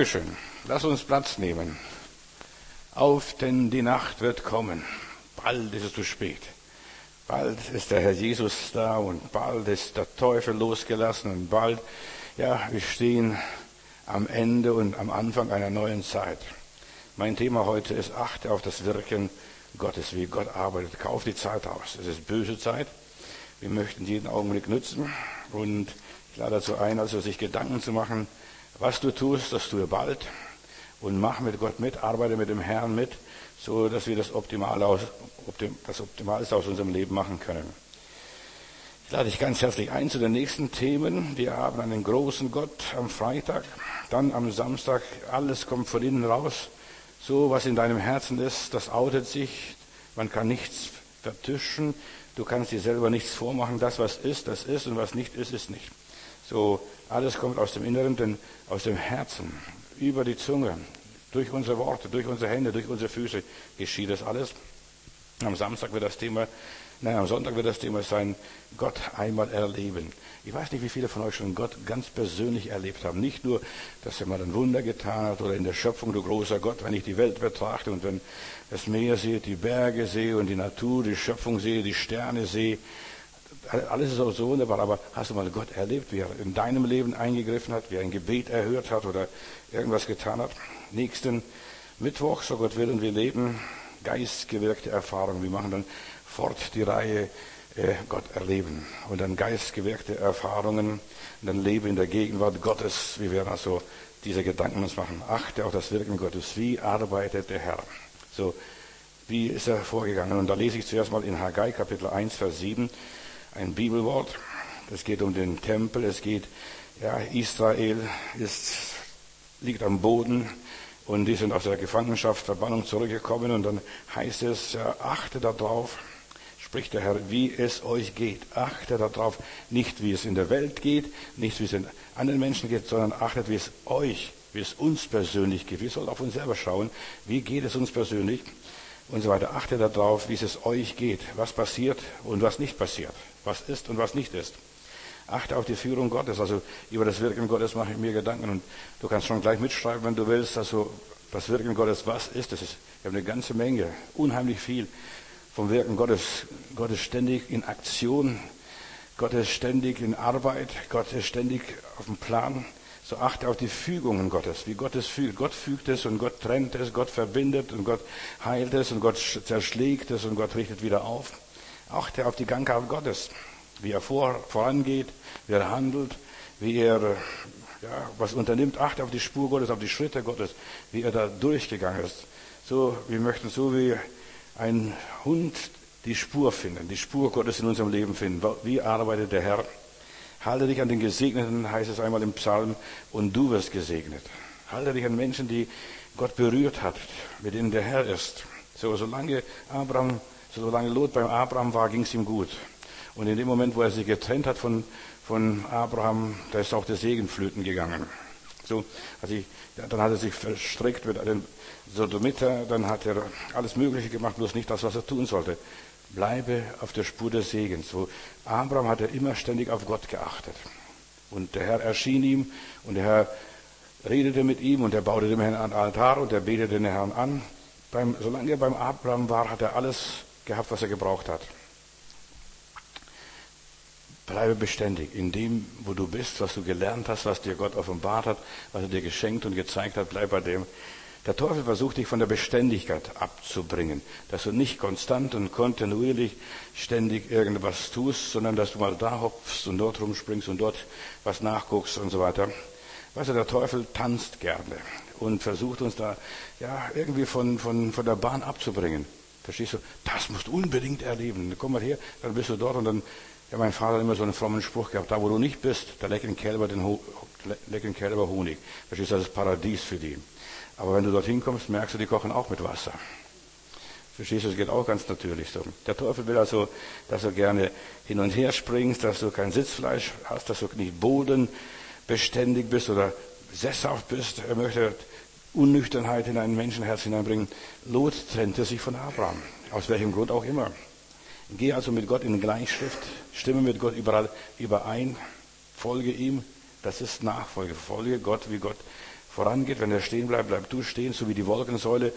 Dankeschön. Lass uns Platz nehmen. Auf, denn die Nacht wird kommen. Bald ist es zu spät. Bald ist der Herr Jesus da und bald ist der Teufel losgelassen und bald, wir stehen am Ende und am Anfang einer neuen Zeit. Mein Thema heute ist: Achte auf das Wirken Gottes, wie Gott arbeitet. Kauf die Zeit aus. Es ist böse Zeit. Wir möchten jeden Augenblick nutzen und ich lade dazu ein, also sich Gedanken zu machen, was du tust, das tue bald und mach mit Gott mit, arbeite mit dem Herrn mit, so dass wir das Optimalste aus unserem Leben machen können. Ich lade dich ganz herzlich ein zu den nächsten Themen. Wir haben einen großen Gott am Freitag, dann am Samstag, alles kommt von innen raus. So, was in deinem Herzen ist, das outet sich. Man kann nichts vertuschen. Du kannst dir selber nichts vormachen. Das, was ist, das ist, und was nicht ist, ist nicht. So, alles kommt aus dem Inneren, denn aus dem Herzen, über die Zunge, durch unsere Worte, durch unsere Hände, durch unsere Füße geschieht das alles. Am Sonntag wird das Thema sein, Gott einmal erleben. Ich weiß nicht, wie viele von euch schon Gott ganz persönlich erlebt haben. Nicht nur, dass er mal ein Wunder getan hat oder in der Schöpfung, du großer Gott, wenn ich die Welt betrachte und wenn das Meer sehe, die Berge sehe und die Natur, die Schöpfung sehe, die Sterne sehe. Alles ist auch so wunderbar, aber hast du mal Gott erlebt, wie er in deinem Leben eingegriffen hat, wie er ein Gebet erhört hat oder irgendwas getan hat? Nächsten Mittwoch, so Gott will, und wir leben geistgewirkte Erfahrungen. Wir machen dann fort die Reihe Gott erleben und dann geistgewirkte Erfahrungen und dann Leben in der Gegenwart Gottes. Wir werden also diese Gedanken uns machen. Achte auf das Wirken Gottes. Wie arbeitet der Herr? So, wie ist er vorgegangen? Und da lese ich zuerst mal in Haggai, Kapitel 1, Vers 7, ein Bibelwort. Es geht um den Tempel. Es geht, Israel liegt am Boden und die sind aus der Gefangenschaft, Verbannung zurückgekommen. Und dann heißt es, achte darauf, spricht der Herr, wie es euch geht. Achte darauf, nicht wie es in der Welt geht, nicht wie es in anderen Menschen geht, sondern achtet, wie es uns persönlich geht. Wir sollen auf uns selber schauen, wie geht es uns persönlich und so weiter. Achte darauf, wie es euch geht, was passiert und was nicht passiert, was ist und was nicht ist. Achte auf die Führung Gottes, also über das Wirken Gottes mache ich mir Gedanken und du kannst schon gleich mitschreiben, wenn du willst, also das Wirken Gottes, was ist es? Wir haben eine ganze Menge, unheimlich viel vom Wirken Gottes. Gott ist ständig in Aktion, Gott ist ständig in Arbeit, Gott ist ständig auf dem Plan. So achte auf die Fügungen Gottes, wie Gott es fügt. Gott fügt es und Gott trennt es, Gott verbindet und Gott heilt es und Gott zerschlägt es und Gott richtet wieder auf. Achte auf die Gangart Gottes, wie er vorangeht, wie er handelt, wie er was unternimmt. Achte auf die Spur Gottes, auf die Schritte Gottes, wie er da durchgegangen ist. So, wir möchten so wie ein Hund die Spur finden, die Spur Gottes in unserem Leben finden. Wie arbeitet der Herr? Halte dich an den Gesegneten, heißt es einmal im Psalm, und du wirst gesegnet. Halte dich an Menschen, die Gott berührt hat, mit denen der Herr ist. So, solange Lot beim Abraham war, ging es ihm gut. Und in dem Moment, wo er sich getrennt hat von Abraham, da ist auch der Segen flöten gegangen. So, dann hat er sich verstrickt mit einem Sodomiter, dann hat er alles Mögliche gemacht, bloß nicht das, was er tun sollte. Bleibe auf der Spur des Segens. So, Abraham hat er immer ständig auf Gott geachtet. Und der Herr erschien ihm und der Herr redete mit ihm und er baute dem Herrn einen Altar und er betete den Herrn an. Solange er beim Abraham war, hat er alles gehabt, was er gebraucht hat. Bleibe beständig in dem, wo du bist, was du gelernt hast, was dir Gott offenbart hat, was er dir geschenkt und gezeigt hat. Bleib bei dem. Der Teufel versucht dich von der Beständigkeit abzubringen, dass du nicht konstant und kontinuierlich ständig irgendwas tust, sondern dass du mal da hopfst und dort rumspringst und dort was nachguckst und so weiter. Weißt du, der Teufel tanzt gerne und versucht uns da irgendwie von der Bahn abzubringen. Verstehst du? Das musst du unbedingt erleben. Komm mal her, dann bist du dort und dann, mein Vater hat immer so einen frommen Spruch gehabt, da wo du nicht bist, da lecken Kälber Honig. Verstehst du, das ist Paradies für die. Aber wenn du dorthin kommst, merkst du, die kochen auch mit Wasser. Verstehst du, das geht auch ganz natürlich so. Der Teufel will also, dass du gerne hin und her springst, dass du kein Sitzfleisch hast, dass du nicht bodenbeständig bist oder sesshaft bist. Er möchte Unnüchternheit in ein Menschenherz hineinbringen. Lot trennte sich von Abraham, aus welchem Grund auch immer. Geh also mit Gott in Gleichschrift, stimme mit Gott überall überein, folge ihm. Das ist Nachfolge. Folge Gott, wie Gott vorangeht. Wenn er stehen bleibt, bleib du stehen, so wie die Wolkensäule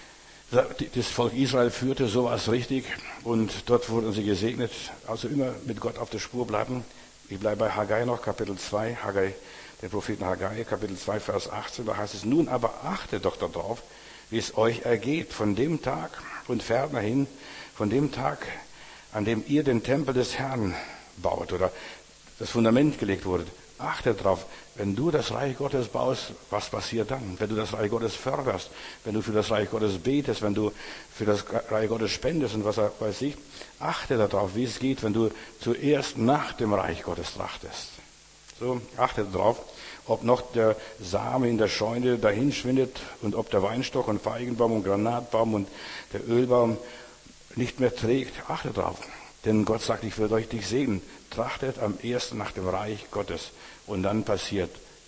das Volk Israel führte, so war es richtig. Und dort wurden sie gesegnet. Also immer mit Gott auf der Spur bleiben. Ich bleibe bei Haggai noch, Kapitel 2, Haggai, den Propheten Haggai, Kapitel 2, Vers 18. Da heißt es, nun aber achtet doch darauf, wie es euch ergeht, von dem Tag und fernerhin, von dem Tag, an dem ihr den Tempel des Herrn baut oder das Fundament gelegt wurde. Achte darauf, wenn du das Reich Gottes baust, was passiert dann? Wenn du das Reich Gottes förderst, wenn du für das Reich Gottes betest, wenn du für das Reich Gottes spendest und was weiß ich, achte darauf, wie es geht, wenn du zuerst nach dem Reich Gottes trachtest. So, achte darauf, ob noch der Same in der Scheune dahinschwindet und ob der Weinstock und Feigenbaum und Granatbaum und der Ölbaum nicht mehr trägt. Achte darauf. Denn Gott sagt, ich will euch dich segnen. Trachtet am ersten nach dem Reich Gottes. Und dann passieren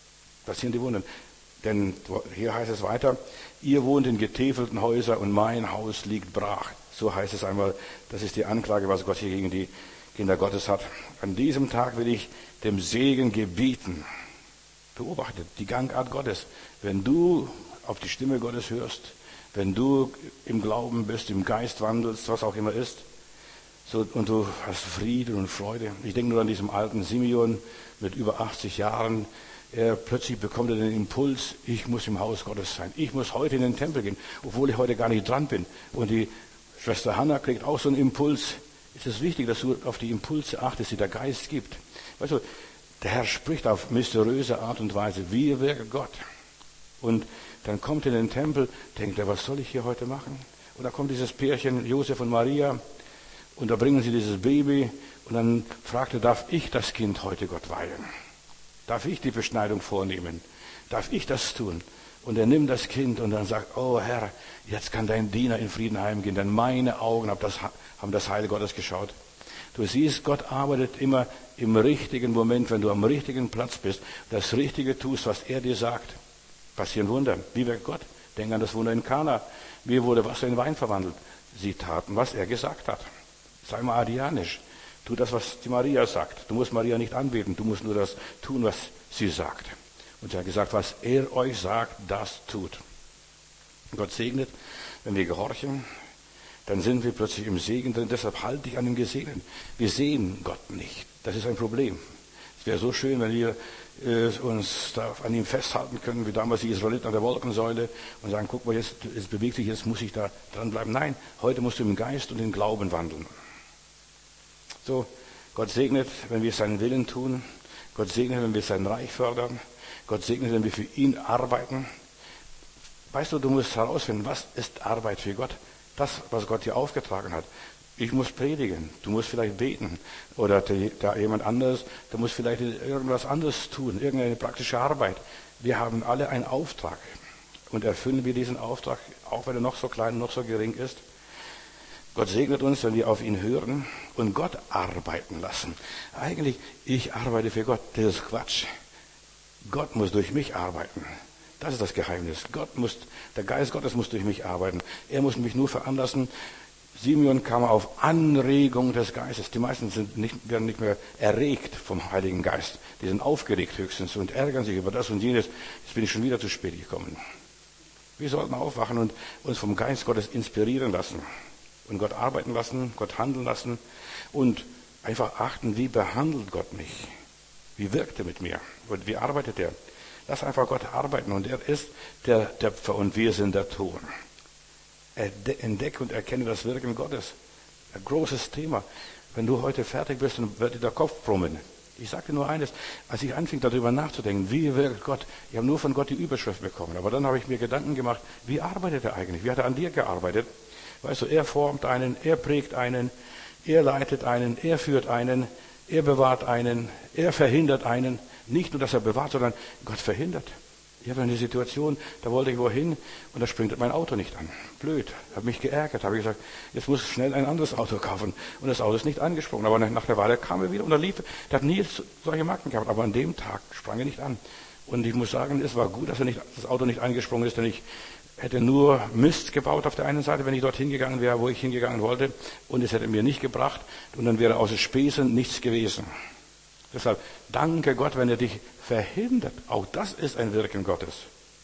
die Wunder. Denn hier heißt es weiter, ihr wohnt in getäfelten Häusern und mein Haus liegt brach. So heißt es einmal, das ist die Anklage, was Gott hier gegen die Kinder Gottes hat. An diesem Tag will ich dem Segen gebieten. Beobachtet die Gangart Gottes. Wenn du auf die Stimme Gottes hörst, wenn du im Glauben bist, im Geist wandelst, was auch immer ist, so, und du hast Frieden und Freude. Ich denke nur an diesen alten Simeon mit über 80 Jahren. Plötzlich bekommt er den Impuls, ich muss im Haus Gottes sein. Ich muss heute in den Tempel gehen, obwohl ich heute gar nicht dran bin. Und die Schwester Hannah kriegt auch so einen Impuls. Es ist wichtig, dass du auf die Impulse achtest, die der Geist gibt. Weißt du, der Herr spricht auf mysteriöse Art und Weise. Wie wirkt Gott? Und dann kommt er in den Tempel, denkt er, was soll ich hier heute machen? Und da kommt dieses Pärchen, Josef und Maria, und da bringen sie dieses Baby, und dann fragt er, darf ich das Kind heute Gott weihen? Darf ich die Beschneidung vornehmen? Darf ich das tun? Und er nimmt das Kind und dann sagt, oh Herr, jetzt kann dein Diener in Frieden heimgehen, denn meine Augen haben das Heil Gottes geschaut. Du siehst, Gott arbeitet immer im richtigen Moment, wenn du am richtigen Platz bist, das Richtige tust, was er dir sagt. Passieren Wunder. Wie wirkt Gott? Denk an das Wunder in Kana. Wie wurde Wasser in Wein verwandelt? Sie taten, was er gesagt hat. Sei mal arianisch. Tu das, was die Maria sagt. Du musst Maria nicht anbeten, du musst nur das tun, was sie sagt. Und sie hat gesagt, was er euch sagt, das tut. Gott segnet, wenn wir gehorchen, dann sind wir plötzlich im Segen drin. Deshalb halte ich an dem Gesegneten. Wir sehen Gott nicht. Das ist ein Problem. Es wäre so schön, wenn wir uns da an ihm festhalten können, wie damals die Israeliten an der Wolkensäule und sagen, guck mal, jetzt bewegt sich, jetzt muss ich da dranbleiben. Nein, heute musst du im Geist und im Glauben wandeln. So, Gott segnet, wenn wir seinen Willen tun. Gott segnet, wenn wir sein Reich fördern. Gott segnet, wenn wir für ihn arbeiten. Weißt du, du musst herausfinden, was ist Arbeit für Gott? Das, was Gott dir aufgetragen hat. Ich muss predigen, du musst vielleicht beten. Oder da jemand anderes, der muss vielleicht irgendwas anderes tun, irgendeine praktische Arbeit. Wir haben alle einen Auftrag. Und erfüllen wir diesen Auftrag, auch wenn er noch so klein, noch so gering ist. Gott segnet uns, wenn wir auf ihn hören und Gott arbeiten lassen. Eigentlich, ich arbeite für Gott, das ist Quatsch. Gott muss durch mich arbeiten. Das ist das Geheimnis. Der Geist Gottes muss durch mich arbeiten. Er muss mich nur veranlassen. Simeon kam auf Anregung des Geistes. Die meisten werden nicht mehr erregt vom Heiligen Geist. Die sind aufgeregt höchstens und ärgern sich über das und jenes. Jetzt bin ich schon wieder zu spät gekommen. Wir sollten aufwachen und uns vom Geist Gottes inspirieren lassen. Und Gott arbeiten lassen, Gott handeln lassen. Und einfach achten, wie behandelt Gott mich? Wie wirkt er mit mir? Und wie arbeitet er? Lass einfach Gott arbeiten. Und er ist der Töpfer und wir sind der Ton. Entdecke und erkenne das Wirken Gottes. Ein großes Thema. Wenn du heute fertig bist, dann wird dir der Kopf brummen. Ich sagte nur eines, als ich anfing darüber nachzudenken, wie wirkt Gott, ich habe nur von Gott die Überschrift bekommen, aber dann habe ich mir Gedanken gemacht, wie arbeitet er eigentlich? Wie hat er an dir gearbeitet? Weißt du, er formt einen, er prägt einen, er leitet einen, er führt einen, er bewahrt einen, er verhindert einen. Nicht nur, dass er bewahrt, sondern Gott verhindert. Ich hatte eine Situation, da wollte ich wohin und da springt mein Auto nicht an. Blöd, habe mich geärgert, habe gesagt, jetzt muss ich schnell ein anderes Auto kaufen. Und das Auto ist nicht angesprungen. Aber nach der Weile kam er wieder und er lief. Der hat nie solche Macken gehabt, aber an dem Tag sprang er nicht an. Und ich muss sagen, es war gut, dass das Auto nicht angesprungen ist, denn ich hätte nur Mist gebaut auf der einen Seite, wenn ich dort hingegangen wäre, wo ich hingegangen wollte. Und es hätte mir nicht gebracht und dann wäre außer Späßen nichts gewesen. Deshalb danke Gott, wenn er dich verhindert. Auch das ist ein Wirken Gottes.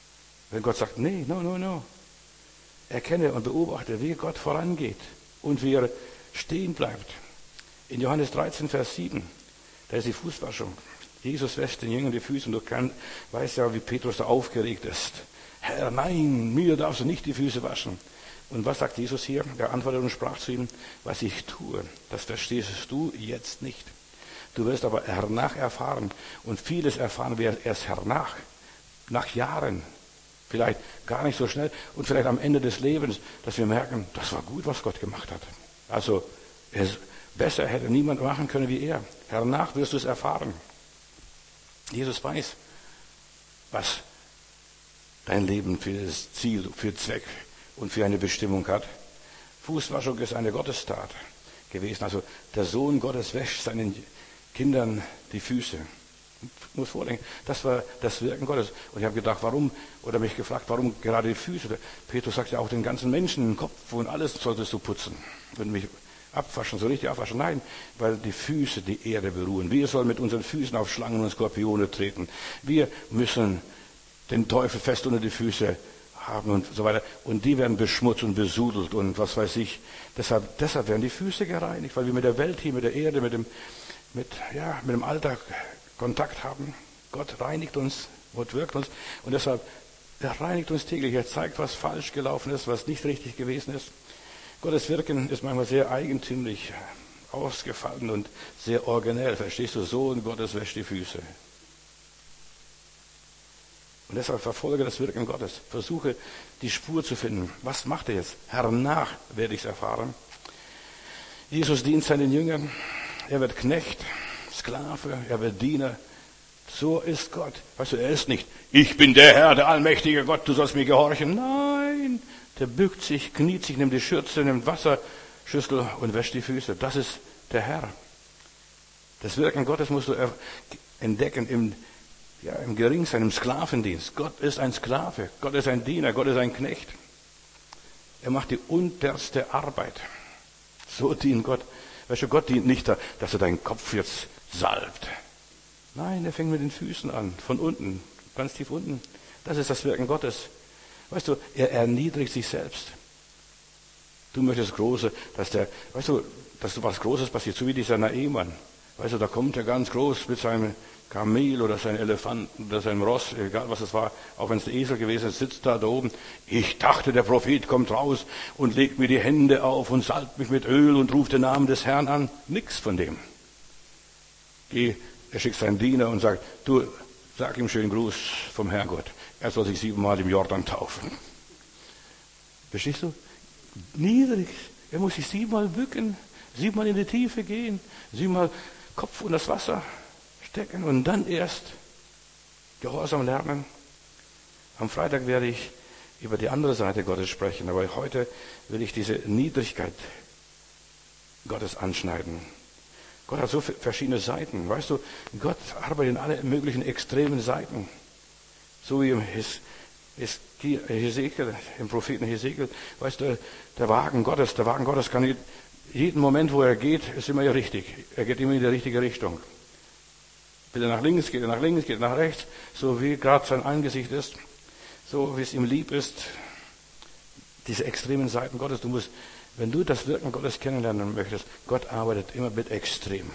Wenn Gott sagt, nee, no. Erkenne und beobachte, wie Gott vorangeht und wie er stehen bleibt. In Johannes 13, Vers 7, da ist die Fußwaschung. Jesus wäscht den Jüngern die Füße und du weißt ja, wie Petrus da aufgeregt ist. Herr, nein, mir darfst du nicht die Füße waschen. Und was sagt Jesus hier? Er antwortete und sprach zu ihm, was ich tue, das verstehst du jetzt nicht. Du wirst aber hernach erfahren. Und vieles erfahren wir erst hernach, nach Jahren. Vielleicht gar nicht so schnell und vielleicht am Ende des Lebens, dass wir merken, das war gut, was Gott gemacht hat. Also besser hätte niemand machen können wie er. Hernach wirst du es erfahren. Jesus weiß, was dein Leben für das Ziel, für Zweck und für eine Bestimmung hat. Fußwaschung ist eine Gottestat gewesen. Also der Sohn Gottes wäscht seinen Kindern die Füße. Ich muss vordenken, das war das Wirken Gottes. Und ich habe gedacht, warum, oder mich gefragt, warum gerade die Füße? Petrus sagt ja auch den ganzen Menschen, den Kopf und alles solltest du putzen. Und mich abwaschen, so richtig abwaschen. Nein, weil die Füße die Erde berühren. Wir sollen mit unseren Füßen auf Schlangen und Skorpione treten. Wir müssen den Teufel fest unter die Füße haben und so weiter. Und die werden beschmutzt und besudelt und was weiß ich. Deshalb werden die Füße gereinigt, weil wir mit der Welt hier, mit der Erde, mit dem Alltag Kontakt haben. Gott reinigt uns, Gott wirkt uns. Und deshalb, er reinigt uns täglich. Er zeigt, was falsch gelaufen ist, was nicht richtig gewesen ist. Gottes Wirken ist manchmal sehr eigentümlich ausgefallen und sehr originell. Verstehst du? Sohn Gottes wäscht die Füße. Und deshalb verfolge das Wirken Gottes. Versuche, die Spur zu finden. Was macht er jetzt? Hernach werde ich es erfahren. Jesus dient seinen Jüngern. Er wird Knecht, Sklave, er wird Diener. So ist Gott. Weißt du, er ist nicht, ich bin der Herr, der allmächtige Gott, du sollst mir gehorchen. Nein, der bückt sich, kniet sich, nimmt die Schürze, nimmt Wasserschüssel und wäscht die Füße. Das ist der Herr. Das Wirken Gottes musst du entdecken im Geringsein, im Sklavendienst. Gott ist ein Sklave, Gott ist ein Diener, Gott ist ein Knecht. Er macht die unterste Arbeit. So dient Gott. Weißt du, Gott dient nicht, dass er deinen Kopf jetzt salbt. Nein, er fängt mit den Füßen an, von unten, ganz tief unten. Das ist das Wirken Gottes. Weißt du, er erniedrigt sich selbst. Du möchtest dass was Großes passiert, so wie dieser Naaman. Weißt du, da kommt er ganz groß mit seinem Kamel oder seinem Elefanten oder seinem Ross, egal was es war, auch wenn es der Esel gewesen ist, sitzt da oben. Ich dachte, der Prophet kommt raus und legt mir die Hände auf und salbt mich mit Öl und ruft den Namen des Herrn an. Nix von dem. Er schickt seinen Diener und sagt, du, sag ihm schönen Gruß vom Herrgott. Er soll sich 7-mal im Jordan taufen. Verstehst du? Niedrig. Er muss sich 7-mal bücken, 7-mal in die Tiefe gehen, 7-mal Kopf unter das Wasser stecken und dann erst Gehorsam lernen. Am Freitag werde ich über die andere Seite Gottes sprechen, aber heute will ich diese Niedrigkeit Gottes anschneiden. Gott hat so verschiedene Seiten. Weißt du, Gott arbeitet in alle möglichen extremen Seiten. So wie im Hesekiel, im Propheten Hesekiel. Weißt du, der Wagen Gottes kann jeden Moment, wo er geht, ist immer richtig. Er geht immer in die richtige Richtung. Will er nach links, geht er nach links, geht er nach rechts, so wie gerade sein Angesicht ist, so wie es ihm lieb ist. Diese extremen Seiten Gottes, wenn du das Wirken Gottes kennenlernen möchtest, Gott arbeitet immer mit Extrem.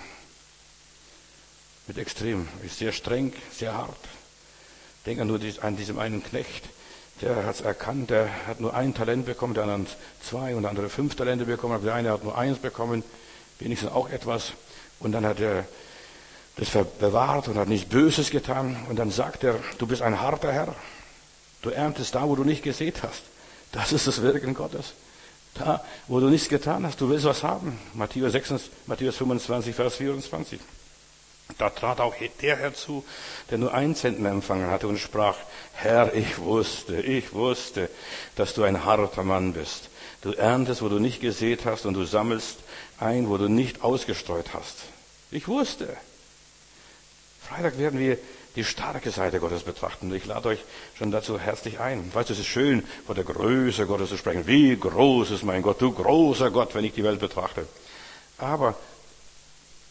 Mit Extrem. Ist sehr streng, sehr hart. Denk an diesem einen Knecht, der hat es erkannt, der hat nur 1 Talent bekommen, der andere 2 und der andere 5 Talente bekommen, aber der eine hat nur 1 bekommen, wenigstens auch etwas. Und dann hat er das bewahrt und hat nichts Böses getan. Und dann sagt er, du bist ein harter Herr. Du erntest da, wo du nicht gesät hast. Das ist das Wirken Gottes. Da, wo du nichts getan hast, du willst was haben. Matthäus 25, Vers 24. Da trat auch der herzu, der nur 1 Zentner empfangen hatte und sprach, Herr, ich wusste, dass du ein harter Mann bist. Du erntest, wo du nicht gesät hast und du sammelst ein, wo du nicht ausgestreut hast. Ich wusste. Freitag werden wir die starke Seite Gottes betrachten. Ich lade euch schon dazu herzlich ein. Weißt du, es ist schön, von der Größe Gottes zu sprechen. Wie groß ist mein Gott, du großer Gott, wenn ich die Welt betrachte. Aber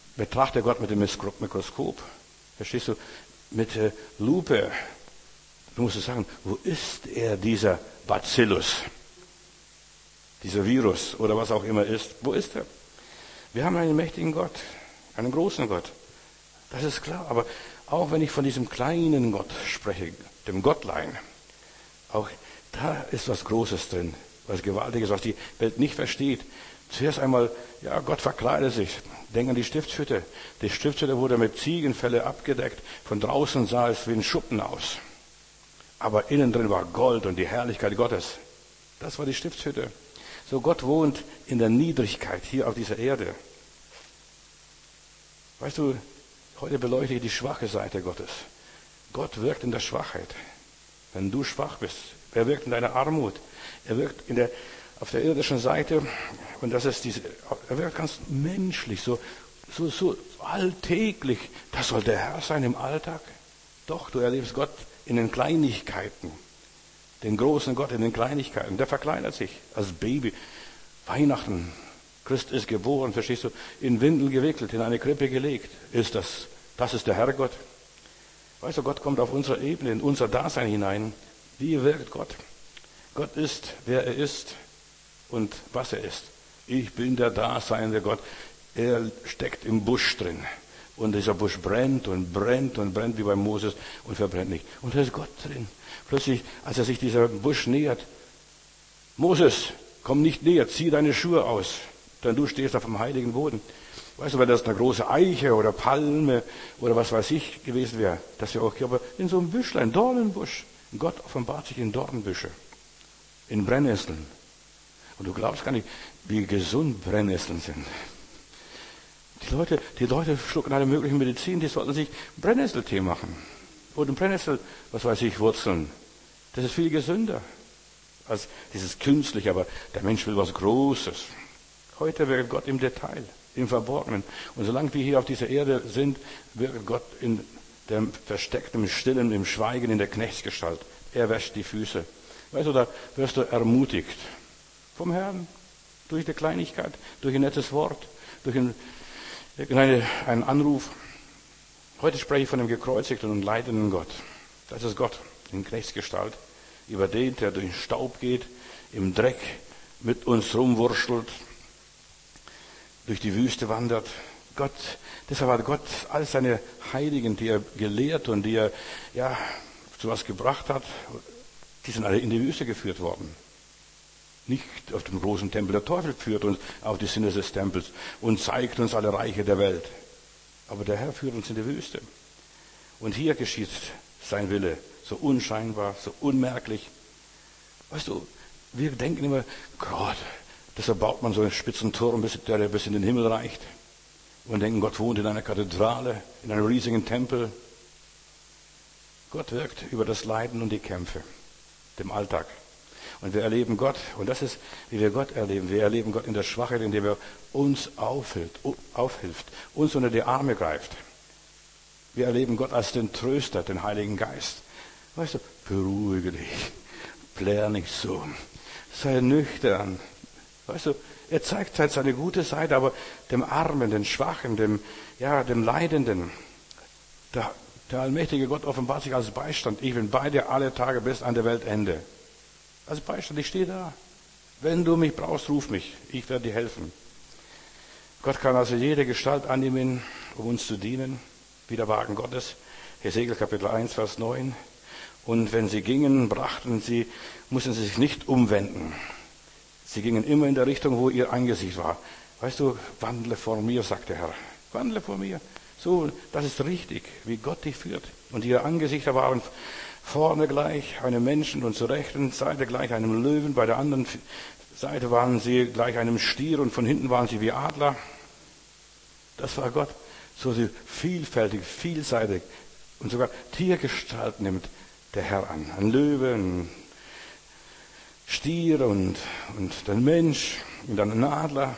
betrachte Gott mit dem Mikroskop. Verstehst du? Mit Lupe. Du musst sagen, wo ist er, dieser Bacillus? Dieser Virus oder was auch immer ist. Wo ist er? Wir haben einen mächtigen Gott, einen großen Gott. Das ist klar. Aber auch wenn ich von diesem kleinen Gott spreche, dem Gottlein, auch da ist was Großes drin, was Gewaltiges, was die Welt nicht versteht. Zuerst einmal, ja, Gott verkleidet sich. Denk an die Stiftshütte. Die Stiftshütte wurde mit Ziegenfelle abgedeckt. Von draußen sah es wie ein Schuppen aus. Aber innen drin war Gold und die Herrlichkeit Gottes. Das war die Stiftshütte. So, Gott wohnt in der Niedrigkeit hier auf dieser Erde. Weißt du, heute beleuchte ich die schwache Seite Gottes. Gott wirkt in der Schwachheit. Wenn du schwach bist, er wirkt in deiner Armut. Er wirkt auf der irdischen Seite, und das ist er wirkt ganz menschlich, so alltäglich. Das soll der Herr sein im Alltag. Doch, du erlebst Gott in den Kleinigkeiten. Den großen Gott in den Kleinigkeiten. Der verkleinert sich als Baby. Weihnachten. Christ ist geboren, verstehst du? In Windeln gewickelt, in eine Krippe gelegt. Das ist der Herrgott. Weißt du, Gott kommt auf unsere Ebene, in unser Dasein hinein. Wie wirkt Gott? Gott ist, wer er ist und was er ist. Ich bin der daseinende Gott. Er steckt im Busch drin. Und dieser Busch brennt und brennt und brennt wie bei Moses und verbrennt nicht. Und da ist Gott drin. Plötzlich, als er sich dieser Busch nähert, Moses, komm nicht näher, zieh deine Schuhe aus, denn du stehst auf dem heiligen Boden. Weißt du, wenn das eine große Eiche oder Palme oder was weiß ich gewesen wäre, das wäre okay, aber in so einem Büschlein, Dornenbusch. Gott offenbart sich in Dornbüsche, in Brennnesseln. Und du glaubst gar nicht, wie gesund Brennnesseln sind. Die Leute schlucken alle möglichen Medizin, die sollten sich Brennnesseltee machen. Und Brennnessel, was weiß ich, Wurzeln. Das ist viel gesünder als dieses Künstliche, aber der Mensch will was Großes. Heute wirkt Gott im Detail, im Verborgenen. Und solange wir hier auf dieser Erde sind, wirkt Gott in dem Versteckten, im Stillen, im Schweigen, in der Knechtsgestalt. Er wäscht die Füße. Weißt du, da wirst du ermutigt. Vom Herrn, durch die Kleinigkeit, durch ein nettes Wort, durch einen Anruf. Heute spreche ich von dem gekreuzigten und leidenden Gott. Das ist Gott in Knechtsgestalt. Über den, der durch den Staub geht, im Dreck mit uns rumwurschtelt, durch die Wüste wandert. Deshalb hat Gott all seine Heiligen, die er gelehrt und die er, zu was gebracht hat, die sind alle in die Wüste geführt worden. Nicht auf dem großen Tempel. Der Teufel führt uns auf die Sinne des Tempels und zeigt uns alle Reiche der Welt. Aber der Herr führt uns in die Wüste. Und hier geschieht sein Wille, so unscheinbar, so unmerklich. Weißt du, wir denken immer, Gott, deshalb baut man so einen spitzen Turm, der bis in den Himmel reicht. Und denken, Gott wohnt in einer Kathedrale, in einem riesigen Tempel. Gott wirkt über das Leiden und die Kämpfe, dem Alltag. Und wir erleben Gott, und das ist, wie wir Gott erleben. Wir erleben Gott in der Schwachheit, indem er uns aufhilft, uns unter die Arme greift. Wir erleben Gott als den Tröster, den Heiligen Geist. Weißt du, beruhige dich, plär nicht so, sei nüchtern. Weißt du, er zeigt halt seine gute Seite, aber dem Armen, den Schwachen, dem Leidenden, der allmächtige Gott offenbart sich als Beistand. Ich bin bei dir alle Tage bis an der Weltende. Als Beistand, ich stehe da. Wenn du mich brauchst, ruf mich. Ich werde dir helfen. Gott kann also jede Gestalt annehmen, um uns zu dienen. Wie der Wagen Gottes. Hesekiel Kapitel 1, Vers 9. Und wenn sie gingen, mussten sie sich nicht umwenden. Sie gingen immer in der Richtung, wo ihr Angesicht war. Weißt du, wandle vor mir, sagt der Herr. Wandle vor mir. So, das ist richtig, wie Gott dich führt. Und ihre Angesichter waren vorne gleich einem Menschen und zur rechten Seite gleich einem Löwen. Bei der anderen Seite waren sie gleich einem Stier und von hinten waren sie wie Adler. Das war Gott. So vielfältig, vielseitig. Und sogar Tiergestalt nimmt der Herr an. Ein Löwe, ein Stier und ein Mensch und dann ein Adler.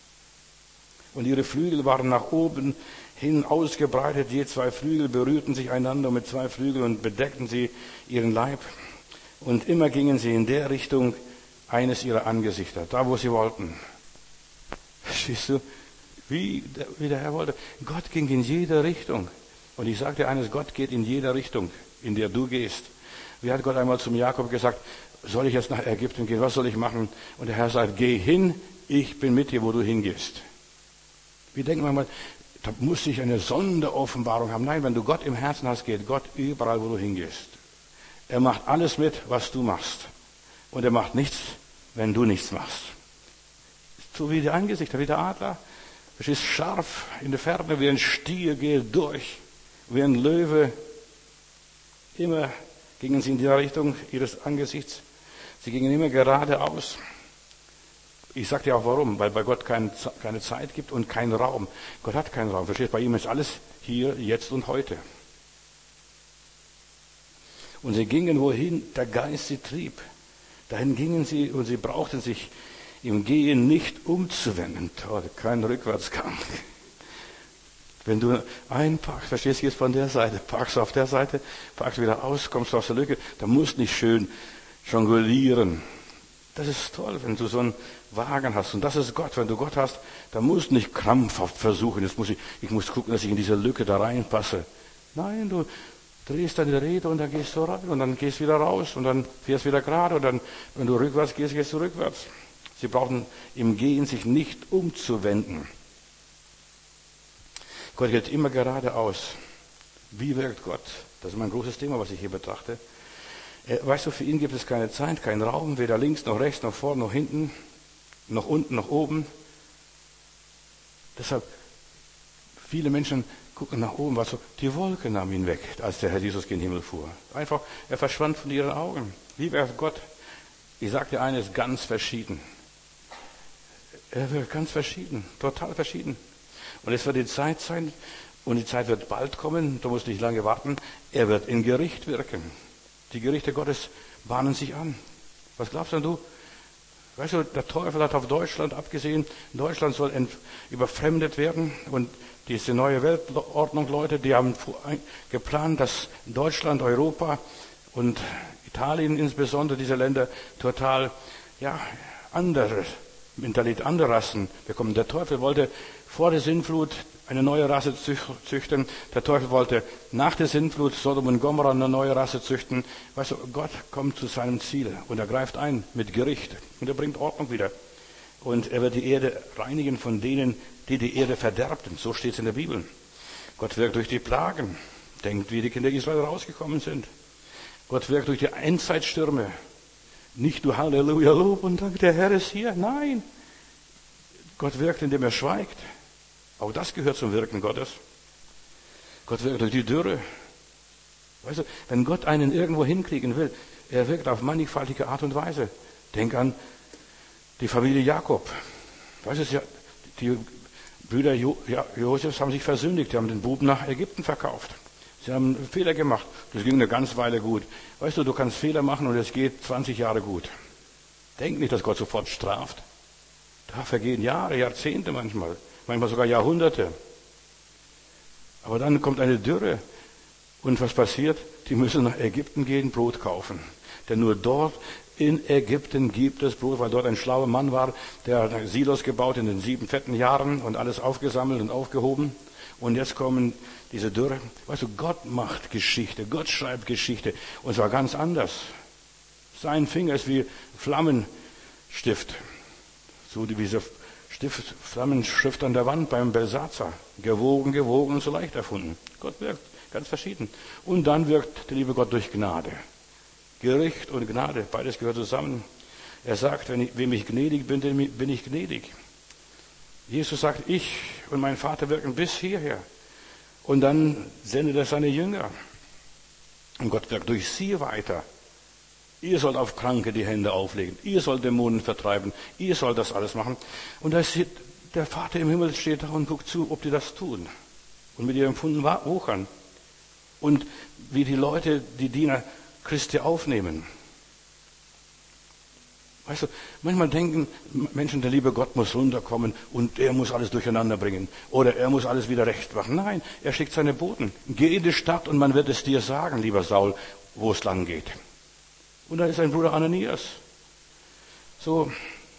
Und ihre Flügel waren nach oben hin ausgebreitet. Je zwei Flügel berührten sich einander mit zwei Flügeln und bedeckten sie ihren Leib. Und immer gingen sie in der Richtung eines ihrer Angesichter, da wo sie wollten. Siehst du, wie der Herr wollte. Gott ging in jede Richtung. Und ich sage dir eines, Gott geht in jeder Richtung, in der du gehst. Wie hat Gott einmal zum Jakob gesagt, soll ich jetzt nach Ägypten gehen? Was soll ich machen? Und der Herr sagt, geh hin, ich bin mit dir, wo du hingehst. Wir denken manchmal, da muss ich eine Sonderoffenbarung haben. Nein, wenn du Gott im Herzen hast, geht Gott überall, wo du hingehst. Er macht alles mit, was du machst. Und er macht nichts, wenn du nichts machst. So wie der Angesicht, wie der Adler. Es ist scharf in der Ferne, wie ein Stier geht durch, wie ein Löwe. Immer gingen sie in die Richtung ihres Angesichts. Sie gingen immer geradeaus. Ich sage dir auch warum, weil bei Gott keine Zeit gibt und keinen Raum. Gott hat keinen Raum. Verstehst? Bei ihm ist alles hier, jetzt und heute. Und sie gingen, wohin der Geist sie trieb. Dahin gingen sie und sie brauchten sich im Gehen nicht umzuwenden. Kein Rückwärtsgang. Wenn du einparkst, verstehst du jetzt von der Seite, parkst auf der Seite, parkst wieder aus, kommst aus der Lücke, da musst nicht schön jonglieren. Das ist toll, wenn du so einen Wagen hast. Und das ist Gott. Wenn du Gott hast, dann musst du nicht krampfhaft versuchen, ich muss gucken, dass ich in diese Lücke da reinpasse. Nein, du drehst deine Räder und dann gehst du rein und dann gehst wieder raus und dann fährst wieder gerade und dann, wenn du rückwärts gehst, gehst du rückwärts. Sie brauchen im Gehen sich nicht umzuwenden. Gott geht immer geradeaus. Wie wirkt Gott? Das ist mein großes Thema, was ich hier betrachte. Weißt du, für ihn gibt es keine Zeit, keinen Raum, weder links noch rechts, noch vorne noch hinten, noch unten noch oben. Deshalb, viele Menschen gucken nach oben, was so, die Wolke nahm ihn weg, als der Herr Jesus gen Himmel fuhr. Einfach, er verschwand von ihren Augen. Wie wirkt Gott? Ich sage dir eines, ganz verschieden. Er wird ganz verschieden, total verschieden. Und es wird die Zeit sein, und die Zeit wird bald kommen, du musst nicht lange warten, er wird in Gericht wirken. Die Gerichte Gottes bahnen sich an. Was glaubst denn du? Weißt du, der Teufel hat auf Deutschland abgesehen, Deutschland soll überfremdet werden und diese neue Weltordnung, Leute, die haben geplant, dass Deutschland, Europa und Italien insbesondere, diese Länder total, andere Mentalität, andere Rassen bekommen. Der Teufel wollte vor der Sintflut eine neue Rasse züchten. Der Teufel wollte nach der Sintflut Sodom und Gomorra eine neue Rasse züchten. Weißt du, Gott kommt zu seinem Ziel und er greift ein mit Gericht und er bringt Ordnung wieder. Und er wird die Erde reinigen von denen, die die Erde verderbten. So steht es in der Bibel. Gott wirkt durch die Plagen. Denkt, wie die Kinder Israel rausgekommen sind. Gott wirkt durch die Endzeitstürme. Nicht du Halleluja, Lob und Dank, der Herr ist hier. Nein. Gott wirkt, indem er schweigt. Auch das gehört zum Wirken Gottes. Gott wirkt durch die Dürre. Weißt du, wenn Gott einen irgendwo hinkriegen will, er wirkt auf mannigfaltige Art und Weise. Denk an die Familie Jakob. Weißt du, die Brüder Josefs haben sich versündigt. Die haben den Buben nach Ägypten verkauft. Sie haben einen Fehler gemacht. Das ging eine ganze Weile gut. Weißt du, du kannst Fehler machen und es geht 20 Jahre gut. Denk nicht, dass Gott sofort straft. Da vergehen Jahre, Jahrzehnte manchmal sogar Jahrhunderte. Aber dann kommt eine Dürre. Und was passiert? Die müssen nach Ägypten gehen, Brot kaufen. Denn nur dort in Ägypten gibt es Brot, weil dort ein schlauer Mann war, der hat Silos gebaut in den 7 fetten Jahren und alles aufgesammelt und aufgehoben. Und jetzt kommen diese Dürre. Weißt du, Gott macht Geschichte, Gott schreibt Geschichte. Und zwar ganz anders. Sein Finger ist wie Flammenstift. So wie diese Flammenschrift an der Wand beim Belsatzer. Gewogen und so leicht erfunden. Gott wirkt ganz verschieden. Und dann wirkt der liebe Gott durch Gnade. Gericht und Gnade, beides gehört zusammen. Er sagt, wem ich gnädig bin, dem bin ich gnädig. Jesus sagt, ich und mein Vater wirken bis hierher. Und dann sendet er seine Jünger. Und Gott wirkt durch sie weiter. Ihr sollt auf Kranke die Hände auflegen. Ihr sollt Dämonen vertreiben. Ihr sollt das alles machen. Und da steht, der Vater im Himmel steht da und guckt zu, ob die das tun. Und mit ihrem Empfunden wuchern. Und wie die Leute, die Diener Christi aufnehmen. Weißt du, manchmal denken Menschen, der liebe Gott muss runterkommen und er muss alles durcheinander bringen. Oder er muss alles wieder recht machen. Nein, er schickt seine Boten. Geh in die Stadt und man wird es dir sagen, lieber Saul, wo es lang geht. Und da ist sein Bruder Ananias. So.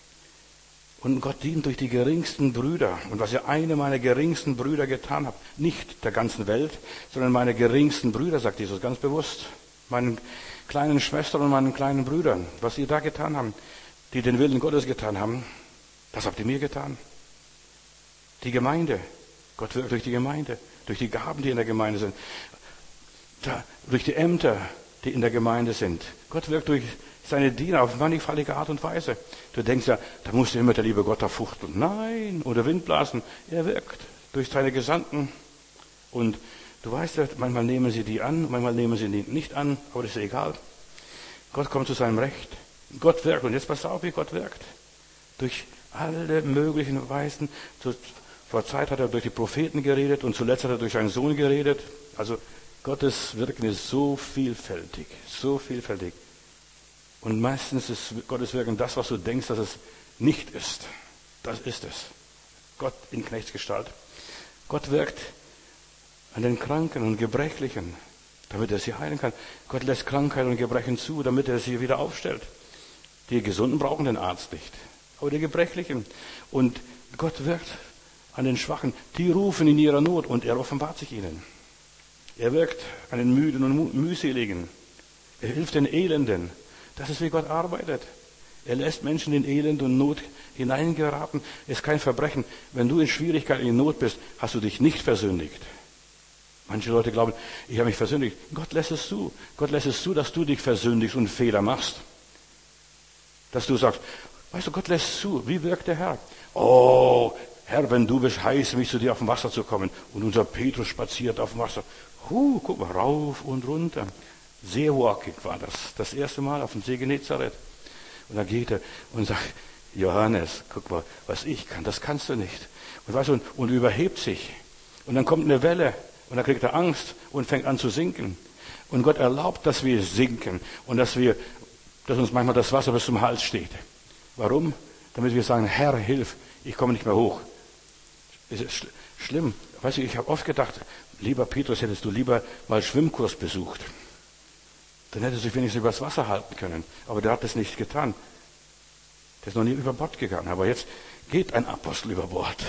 Und Gott dient durch die geringsten Brüder. Und was ja eine meiner geringsten Brüder getan hat, nicht der ganzen Welt, sondern meine geringsten Brüder, sagt Jesus ganz bewusst. Meinen kleinen Schwestern und meinen kleinen Brüdern, was sie da getan haben, die den Willen Gottes getan haben, das habt ihr mir getan. Die Gemeinde, Gott wirkt durch die Gemeinde, durch die Gaben, die in der Gemeinde sind, durch die Ämter, die in der Gemeinde sind. Gott wirkt durch seine Diener auf mannigfaltige Art und Weise. Du denkst ja, da muss immer der liebe Gott da fuchteln. Nein, oder Wind blasen. Er wirkt durch seine Gesandten. Und du weißt ja, manchmal nehmen sie die an, manchmal nehmen sie die nicht an, aber das ist egal. Gott kommt zu seinem Recht. Gott wirkt. Und jetzt pass auf, wie Gott wirkt. Durch alle möglichen Weisen. Vor Zeit hat er durch die Propheten geredet und zuletzt hat er durch seinen Sohn geredet. Also Gottes Wirken ist so vielfältig, so vielfältig. Und meistens ist Gottes Wirken das, was du denkst, dass es nicht ist. Das ist es. Gott in Knechtsgestalt. Gott wirkt an den Kranken und Gebrechlichen, damit er sie heilen kann. Gott lässt Krankheit und Gebrechen zu, damit er sie wieder aufstellt. Die Gesunden brauchen den Arzt nicht, aber die Gebrechlichen. Und Gott wirkt an den Schwachen. Die rufen in ihrer Not und er offenbart sich ihnen. Er wirkt an den Müden und Mühseligen. Er hilft den Elenden. Das ist, wie Gott arbeitet. Er lässt Menschen in Elend und Not hineingeraten. Es ist kein Verbrechen. Wenn du in Schwierigkeiten, in Not bist, hast du dich nicht versündigt. Manche Leute glauben, ich habe mich versündigt. Gott lässt es zu. Gott lässt es zu, dass du dich versündigst und Fehler machst. Dass du sagst, weißt du, Gott lässt zu. Wie wirkt der Herr? Oh, Herr, wenn du bist, heiß mich zu dir auf dem Wasser zu kommen. Und unser Petrus spaziert auf dem Wasser. Guck mal, rauf und runter. Seewalking war das. Das erste Mal auf dem See Genezareth. Und dann geht er und sagt, Johannes, guck mal, was ich kann, das kannst du nicht. Und weißt du, und überhebt sich. Und dann kommt eine Welle und dann kriegt er Angst und fängt an zu sinken. Und Gott erlaubt, dass wir sinken und dass uns manchmal das Wasser bis zum Hals steht. Warum? Damit wir sagen, Herr, hilf, ich komme nicht mehr hoch. Es ist schlimm. Weißt du, ich habe oft gedacht, lieber Petrus, hättest du lieber mal Schwimmkurs besucht. Dann hättest du dich wenigstens übers Wasser halten können. Aber der hat das nicht getan. Der ist noch nie über Bord gegangen. Aber jetzt geht ein Apostel über Bord.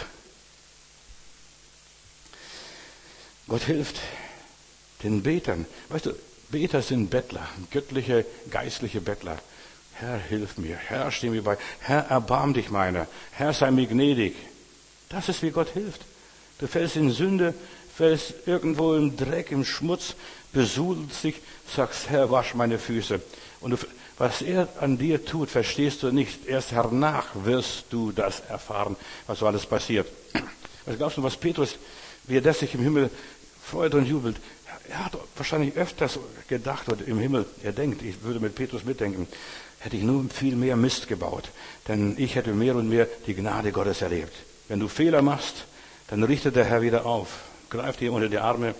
Gott hilft den Betern. Weißt du, Beter sind Bettler, göttliche, geistliche Bettler. Herr, hilf mir. Herr, steh mir bei. Herr, erbarm dich meiner. Herr, sei mir gnädig. Das ist, wie Gott hilft. Du fällst in Sünde, fällst irgendwo im Dreck, im Schmutz, besudelst dich, sagst, Herr, wasch meine Füße. Und was er an dir tut, verstehst du nicht. Erst hernach wirst du das erfahren, was so alles passiert. Was glaubst du, was Petrus, wie er das sich im Himmel freut und jubelt? Er hat wahrscheinlich öfters gedacht, oder im Himmel, er denkt, ich würde mit Petrus mitdenken, hätte ich nur viel mehr Mist gebaut. Denn ich hätte mehr und mehr die Gnade Gottes erlebt. Wenn du Fehler machst, dann richtet der Herr wieder auf. Greift dir unter die Arme.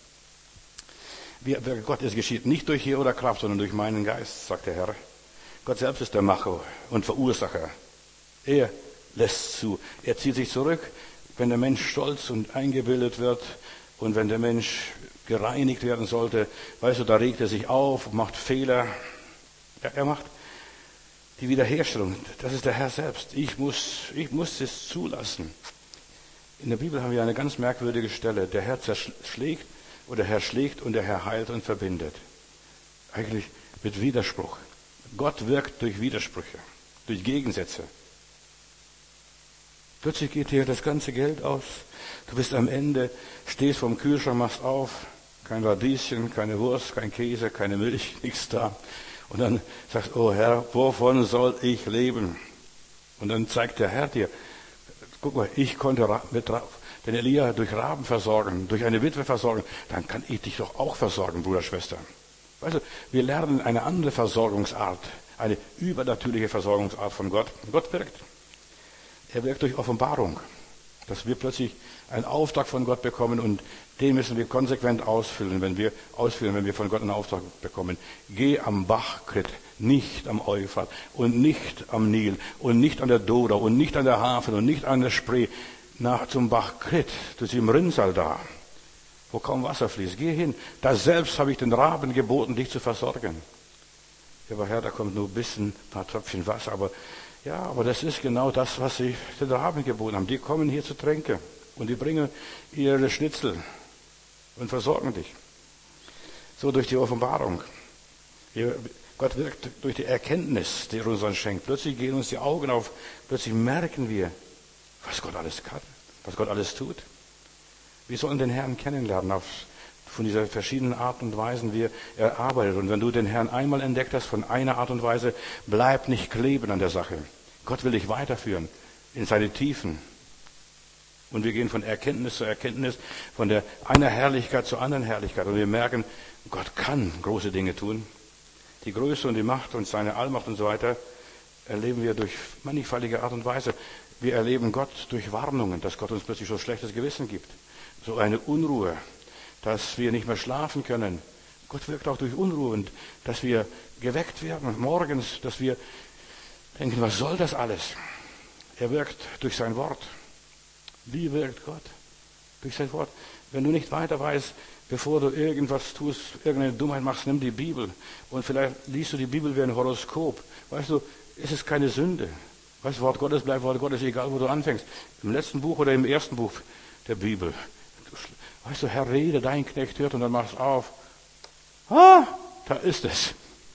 Wie Gott, es geschieht nicht durch Heer oder Kraft, sondern durch meinen Geist, sagt der Herr. Gott selbst ist der Macher und Verursacher. Er lässt zu. Er zieht sich zurück, wenn der Mensch stolz und eingebildet wird und wenn der Mensch gereinigt werden sollte. Weißt du, da regt er sich auf, macht Fehler. Ja, er macht die Wiederherstellung. Das ist der Herr selbst. Ich muss es zulassen. In der Bibel haben wir eine ganz merkwürdige Stelle. Der Herr zerschlägt oder der Herr schlägt und der Herr heilt und verbindet. Eigentlich mit Widerspruch. Gott wirkt durch Widersprüche, durch Gegensätze. Plötzlich geht dir das ganze Geld aus. Du bist am Ende, stehst vorm Kühlschrank, machst auf, kein Radieschen, keine Wurst, kein Käse, keine Milch, nichts da. Und dann sagst du, oh Herr, wovon soll ich leben? Und dann zeigt der Herr dir, guck mal, ich konnte den Elia durch Raben versorgen, durch eine Witwe versorgen, dann kann ich dich doch auch versorgen, Bruder, Schwester. Weißt du, wir lernen eine andere Versorgungsart, eine übernatürliche Versorgungsart von Gott. Gott wirkt. Er wirkt durch Offenbarung, dass wir plötzlich einen Auftrag von Gott bekommen und den müssen wir konsequent ausfüllen, wenn wir von Gott einen Auftrag bekommen. Geh am Bach Krit, nicht am Euphrat und nicht am Nil und nicht an der Donau und nicht an der Havel und nicht an der Spree, zum Bach Krit, zu diesem Rinnsal da, wo kaum Wasser fließt. Geh hin, da selbst habe ich den Raben geboten, dich zu versorgen. Ja, aber Herr, da kommt nur ein bisschen, ein paar Tröpfchen Wasser, aber das ist genau das, was sie den Raben geboten haben. Die kommen hier zu Tränke und die bringen ihre Schnitzel und versorgen dich. So durch die Offenbarung. Gott wirkt durch die Erkenntnis, die er uns dann schenkt. Plötzlich gehen uns die Augen auf, plötzlich merken wir, was Gott alles kann, was Gott alles tut. Wir sollen den Herrn kennenlernen von dieser verschiedenen Art und Weisen, wie er arbeitet. Und wenn du den Herrn einmal entdeckt hast, von einer Art und Weise, bleib nicht kleben an der Sache. Gott will dich weiterführen in seine Tiefen. Und wir gehen von Erkenntnis zu Erkenntnis, von der einer Herrlichkeit zur anderen Herrlichkeit. Und wir merken, Gott kann große Dinge tun. Die Größe und die Macht und seine Allmacht und so weiter erleben wir durch mannigfaltige Art und Weise. Wir erleben Gott durch Warnungen, dass Gott uns plötzlich so schlechtes Gewissen gibt. So eine Unruhe, dass wir nicht mehr schlafen können. Gott wirkt auch durch Unruhe und dass wir geweckt werden morgens, dass wir denken, was soll das alles? Er wirkt durch sein Wort. Wie wirkt Gott? Durch sein Wort. Wenn du nicht weiter weißt, bevor du irgendwas tust, irgendeine Dummheit machst, nimm die Bibel. Und vielleicht liest du die Bibel wie ein Horoskop. Weißt du, es ist keine Sünde. Weißt du, Wort Gottes bleibt Wort Gottes, egal wo du anfängst. Im letzten Buch oder im ersten Buch der Bibel. Weißt du, Herr, rede, dein Knecht hört und dann machst du auf. Da ist es.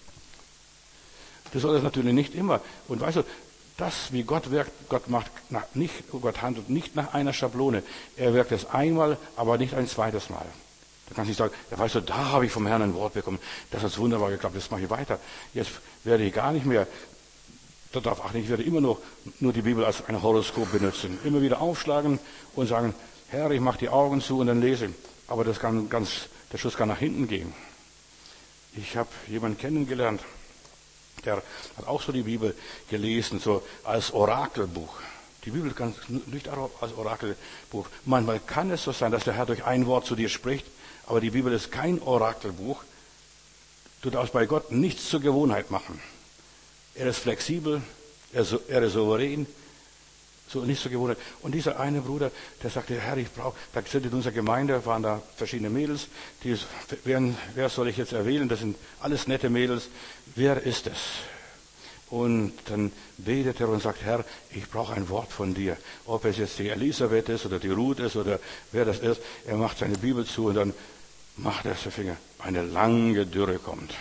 Du solltest natürlich nicht immer. Und weißt du, das, wie Gott wirkt, Gott handelt nicht nach einer Schablone. Er wirkt es einmal, aber nicht ein zweites Mal. Da kannst du nicht sagen, ja, weißt du, da habe ich vom Herrn ein Wort bekommen. Das hat wunderbar geklappt, das mache ich weiter. Jetzt werde ich gar nicht mehr darauf achten. Ich werde immer nur die Bibel als ein Horoskop benutzen. Immer wieder aufschlagen und sagen, Herr, ich mache die Augen zu und dann lese. Aber der Schuss kann nach hinten gehen. Ich habe jemanden kennengelernt, der hat auch so die Bibel gelesen, so als Orakelbuch. Die Bibel kann nicht als Orakelbuch. Manchmal kann es so sein, dass der Herr durch ein Wort zu dir spricht, aber die Bibel ist kein Orakelbuch. Du darfst bei Gott nichts zur Gewohnheit machen. Er ist flexibel, er ist souverän, so nicht zur Gewohnheit. Und dieser eine Bruder, der sagte, Herr, da sind in unserer Gemeinde, waren da verschiedene Mädels, wer soll ich jetzt erwählen? Das sind alles nette Mädels. Wer ist es? Und dann betet er und sagt, Herr, ich brauche ein Wort von dir. Ob es jetzt die Elisabeth ist oder die Ruth ist oder wer das ist. Er macht seine Bibel zu und dann macht er den Finger. Eine lange Dürre kommt.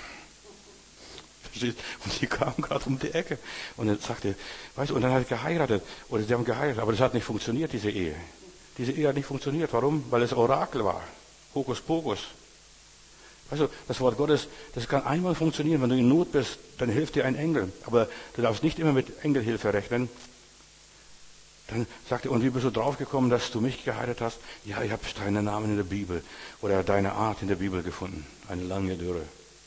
Und sie kam gerade um die Ecke. Und dann sagte, weißt du, und dann hat er geheiratet. Oder sie haben geheiratet. Aber das hat nicht funktioniert, diese Ehe. Diese Ehe hat nicht funktioniert. Warum? Weil es Orakel war. Hokuspokus. Weißt du, das Wort Gottes, das kann einmal funktionieren. Wenn du in Not bist, dann hilft dir ein Engel. Aber du darfst nicht immer mit Engelhilfe rechnen. Dann sagte er, und wie bist du draufgekommen, dass du mich geheiratet hast? Ja, ich habe deinen Namen in der Bibel oder deine Art in der Bibel gefunden. Eine lange Dürre.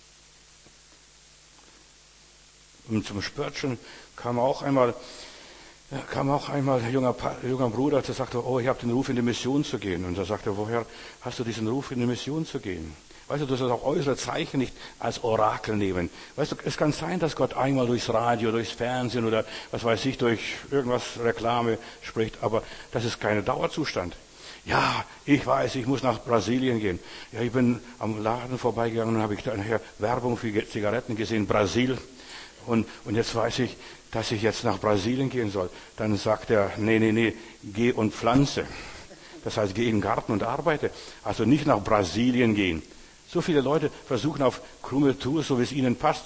Und zum Spörtchen kam auch einmal ein junger Bruder, der sagte, oh, ich habe den Ruf, in die Mission zu gehen. Und er sagte, woher hast du diesen Ruf, in die Mission zu gehen? Weißt du, du sollst auch äußere Zeichen nicht als Orakel nehmen. Weißt du, es kann sein, dass Gott einmal durchs Radio, durchs Fernsehen oder was weiß ich, durch irgendwas Reklame spricht, aber das ist kein Dauerzustand. Ja, ich weiß, ich muss nach Brasilien gehen. Ja, ich bin am Laden vorbeigegangen und habe ich dann Werbung für Zigaretten gesehen, Brasil. Und jetzt weiß ich, dass ich jetzt nach Brasilien gehen soll. Dann sagt er, nee, geh und pflanze. Das heißt, geh in den Garten und arbeite. Also nicht nach Brasilien gehen. So viele Leute versuchen auf krumme Tour, so wie es ihnen passt.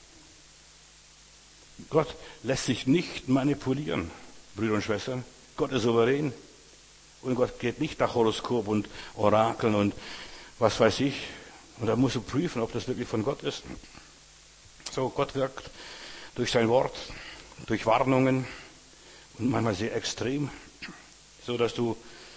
Gott lässt sich nicht manipulieren, Brüder und Schwestern. Gott ist souverän. Und Gott geht nicht nach Horoskop und Orakeln und was weiß ich. Und da musst du prüfen, ob das wirklich von Gott ist. So, Gott wirkt durch sein Wort, durch Warnungen und manchmal sehr extrem, so dass du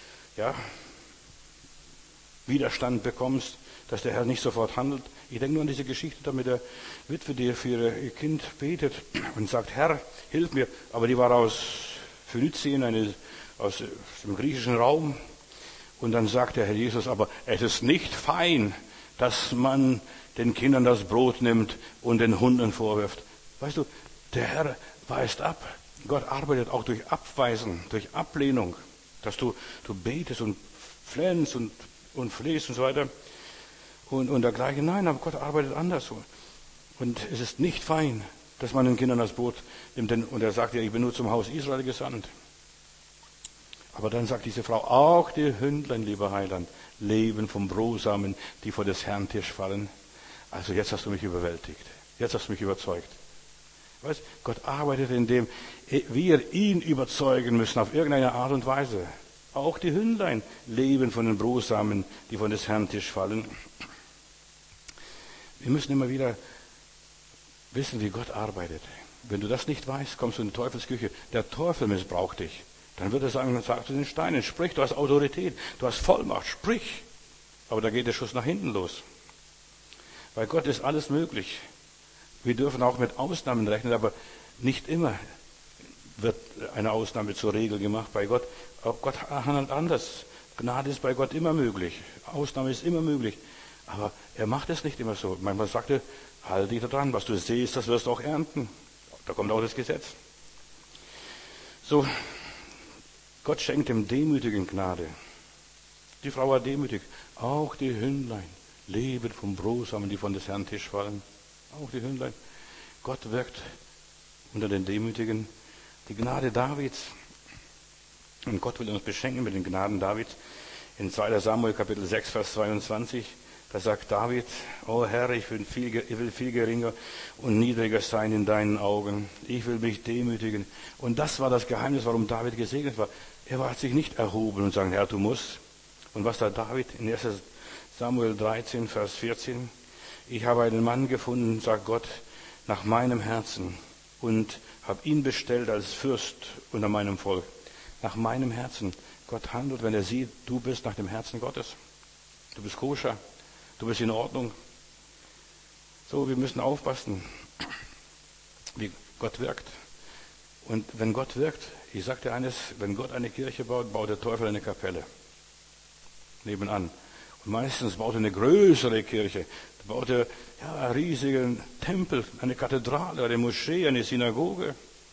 Widerstand bekommst, dass der Herr nicht sofort handelt. Ich denke nur an diese Geschichte da mit der Witwe, die für ihr Kind betet und sagt, Herr, hilf mir. Aber die war aus Phönizien, aus dem griechischen Raum. Und dann sagt der Herr Jesus, aber es ist nicht fein, dass man den Kindern das Brot nimmt und den Hunden vorwirft. Weißt du, der Herr weist ab. Gott arbeitet auch durch Abweisen, durch Ablehnung, dass du betest und flennst und flehst und so weiter und dergleichen. Nein, aber Gott arbeitet anders. Und es ist nicht fein, dass man den Kindern das Brot nimmt. Und er sagt ja, ich bin nur zum Haus Israel gesandt. Aber dann sagt diese Frau, auch die Hündlein, lieber Heiland, leben vom Brosamen, die vor des Herrn Tisch fallen. Also jetzt hast du mich überwältigt. Jetzt hast du mich überzeugt. Weißt, Gott arbeitet, indem wir ihn überzeugen müssen, auf irgendeine Art und Weise. Auch die Hündlein leben von den Brosamen, die von des Herrn Tisch fallen. Wir müssen immer wieder wissen, wie Gott arbeitet. Wenn du das nicht weißt, kommst du in die Teufelsküche. Der Teufel missbraucht dich. Dann wird er sagen, sag zu den Steinen, sprich, du hast Autorität, du hast Vollmacht, sprich. Aber da geht der Schuss nach hinten los. Bei Gott ist alles möglich. Wir dürfen auch mit Ausnahmen rechnen, aber nicht immer wird eine Ausnahme zur Regel gemacht bei Gott. Auch Gott handelt anders. Gnade ist bei Gott immer möglich. Ausnahme ist immer möglich. Aber er macht es nicht immer so. Manchmal sagt er, halte dich da dran, was du siehst, das wirst du auch ernten. Da kommt auch das Gesetz. So, Gott schenkt dem Demütigen Gnade. Die Frau war demütig. Auch die Hündlein leben vom Brosamen, die von des Herrn Tisch fallen. Auch die Hündlein. Gott wirkt unter den Demütigen. Die Gnade Davids. Und Gott will uns beschenken mit den Gnaden Davids. In 2. Samuel Kapitel 6, Vers 22, da sagt David, oh Herr, ich will viel geringer und niedriger sein in deinen Augen. Ich will mich demütigen. Und das war das Geheimnis, warum David gesegnet war. Er hat sich nicht erhoben und sagen, Herr, du musst. Und was da David in 1. Samuel 13, Vers 14, ich habe einen Mann gefunden, sagt Gott, nach meinem Herzen und habe ihn bestellt als Fürst unter meinem Volk. Nach meinem Herzen. Gott handelt, wenn er sieht, du bist nach dem Herzen Gottes. Du bist koscher. Du bist in Ordnung. So, wir müssen aufpassen, wie Gott wirkt. Und wenn Gott wirkt, ich sage dir eines, wenn Gott eine Kirche baut, baut der Teufel eine Kapelle. Nebenan. Und meistens baut er eine größere Kirche. Da baut er einen riesigen Tempel, eine Kathedrale, eine Moschee, eine Synagoge.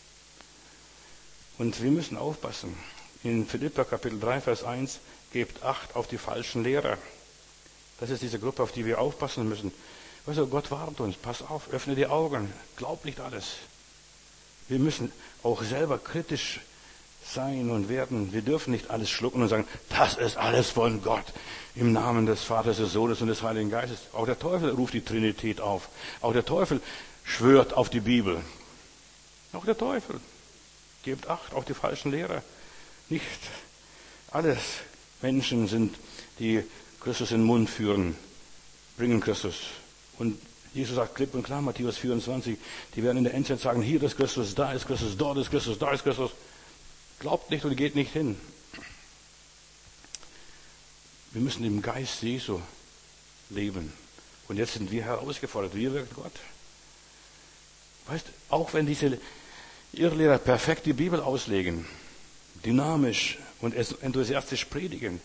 Und wir müssen aufpassen. In Philipper Kapitel 3, Vers 1, gebt Acht auf die falschen Lehrer. Das ist diese Gruppe, auf die wir aufpassen müssen. Weißt du, Gott warnt uns, pass auf, öffne die Augen, glaub nicht alles. Wir müssen auch selber kritisch sein und werden. Wir dürfen nicht alles schlucken und sagen, das ist alles von Gott. Im Namen des Vaters, des Sohnes und des Heiligen Geistes. Auch der Teufel ruft die Trinität auf. Auch der Teufel schwört auf die Bibel. Auch der Teufel. Gebt Acht auf die falschen Lehrer. Nicht alles Menschen sind, die Christus in den Mund führen, bringen Christus. Und Jesus sagt klipp und klar, Matthäus 24, die werden in der Endzeit sagen, hier ist Christus, da ist Christus, dort ist Christus, da ist Christus. Glaubt nicht und geht nicht hin. Wir müssen im Geist Jesu leben. Und jetzt sind wir herausgefordert. Wie wirkt Gott? Weißt, auch wenn diese Irrlehrer perfekt die Bibel auslegen, dynamisch und enthusiastisch predigen,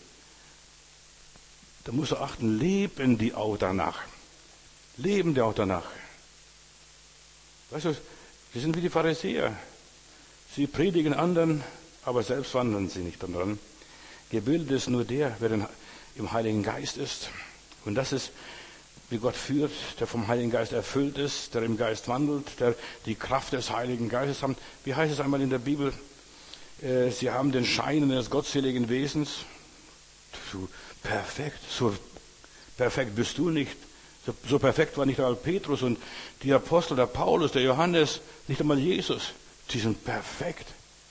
da musst du achten, leben die auch danach. Leben die auch danach. Weißt du, sie sind wie die Pharisäer. Sie predigen anderen, aber selbst wandeln sie nicht daran. Gebildet ist nur der, wer im Heiligen Geist ist. Und das ist, wie Gott führt, der vom Heiligen Geist erfüllt ist, der im Geist wandelt, der die Kraft des Heiligen Geistes hat. Wie heißt es einmal in der Bibel? Sie haben den Schein eines gottseligen Wesens. Perfekt, so perfekt bist du nicht. So perfekt war nicht einmal Petrus und die Apostel, der Paulus, der Johannes, nicht einmal Jesus. Sie sind perfekt.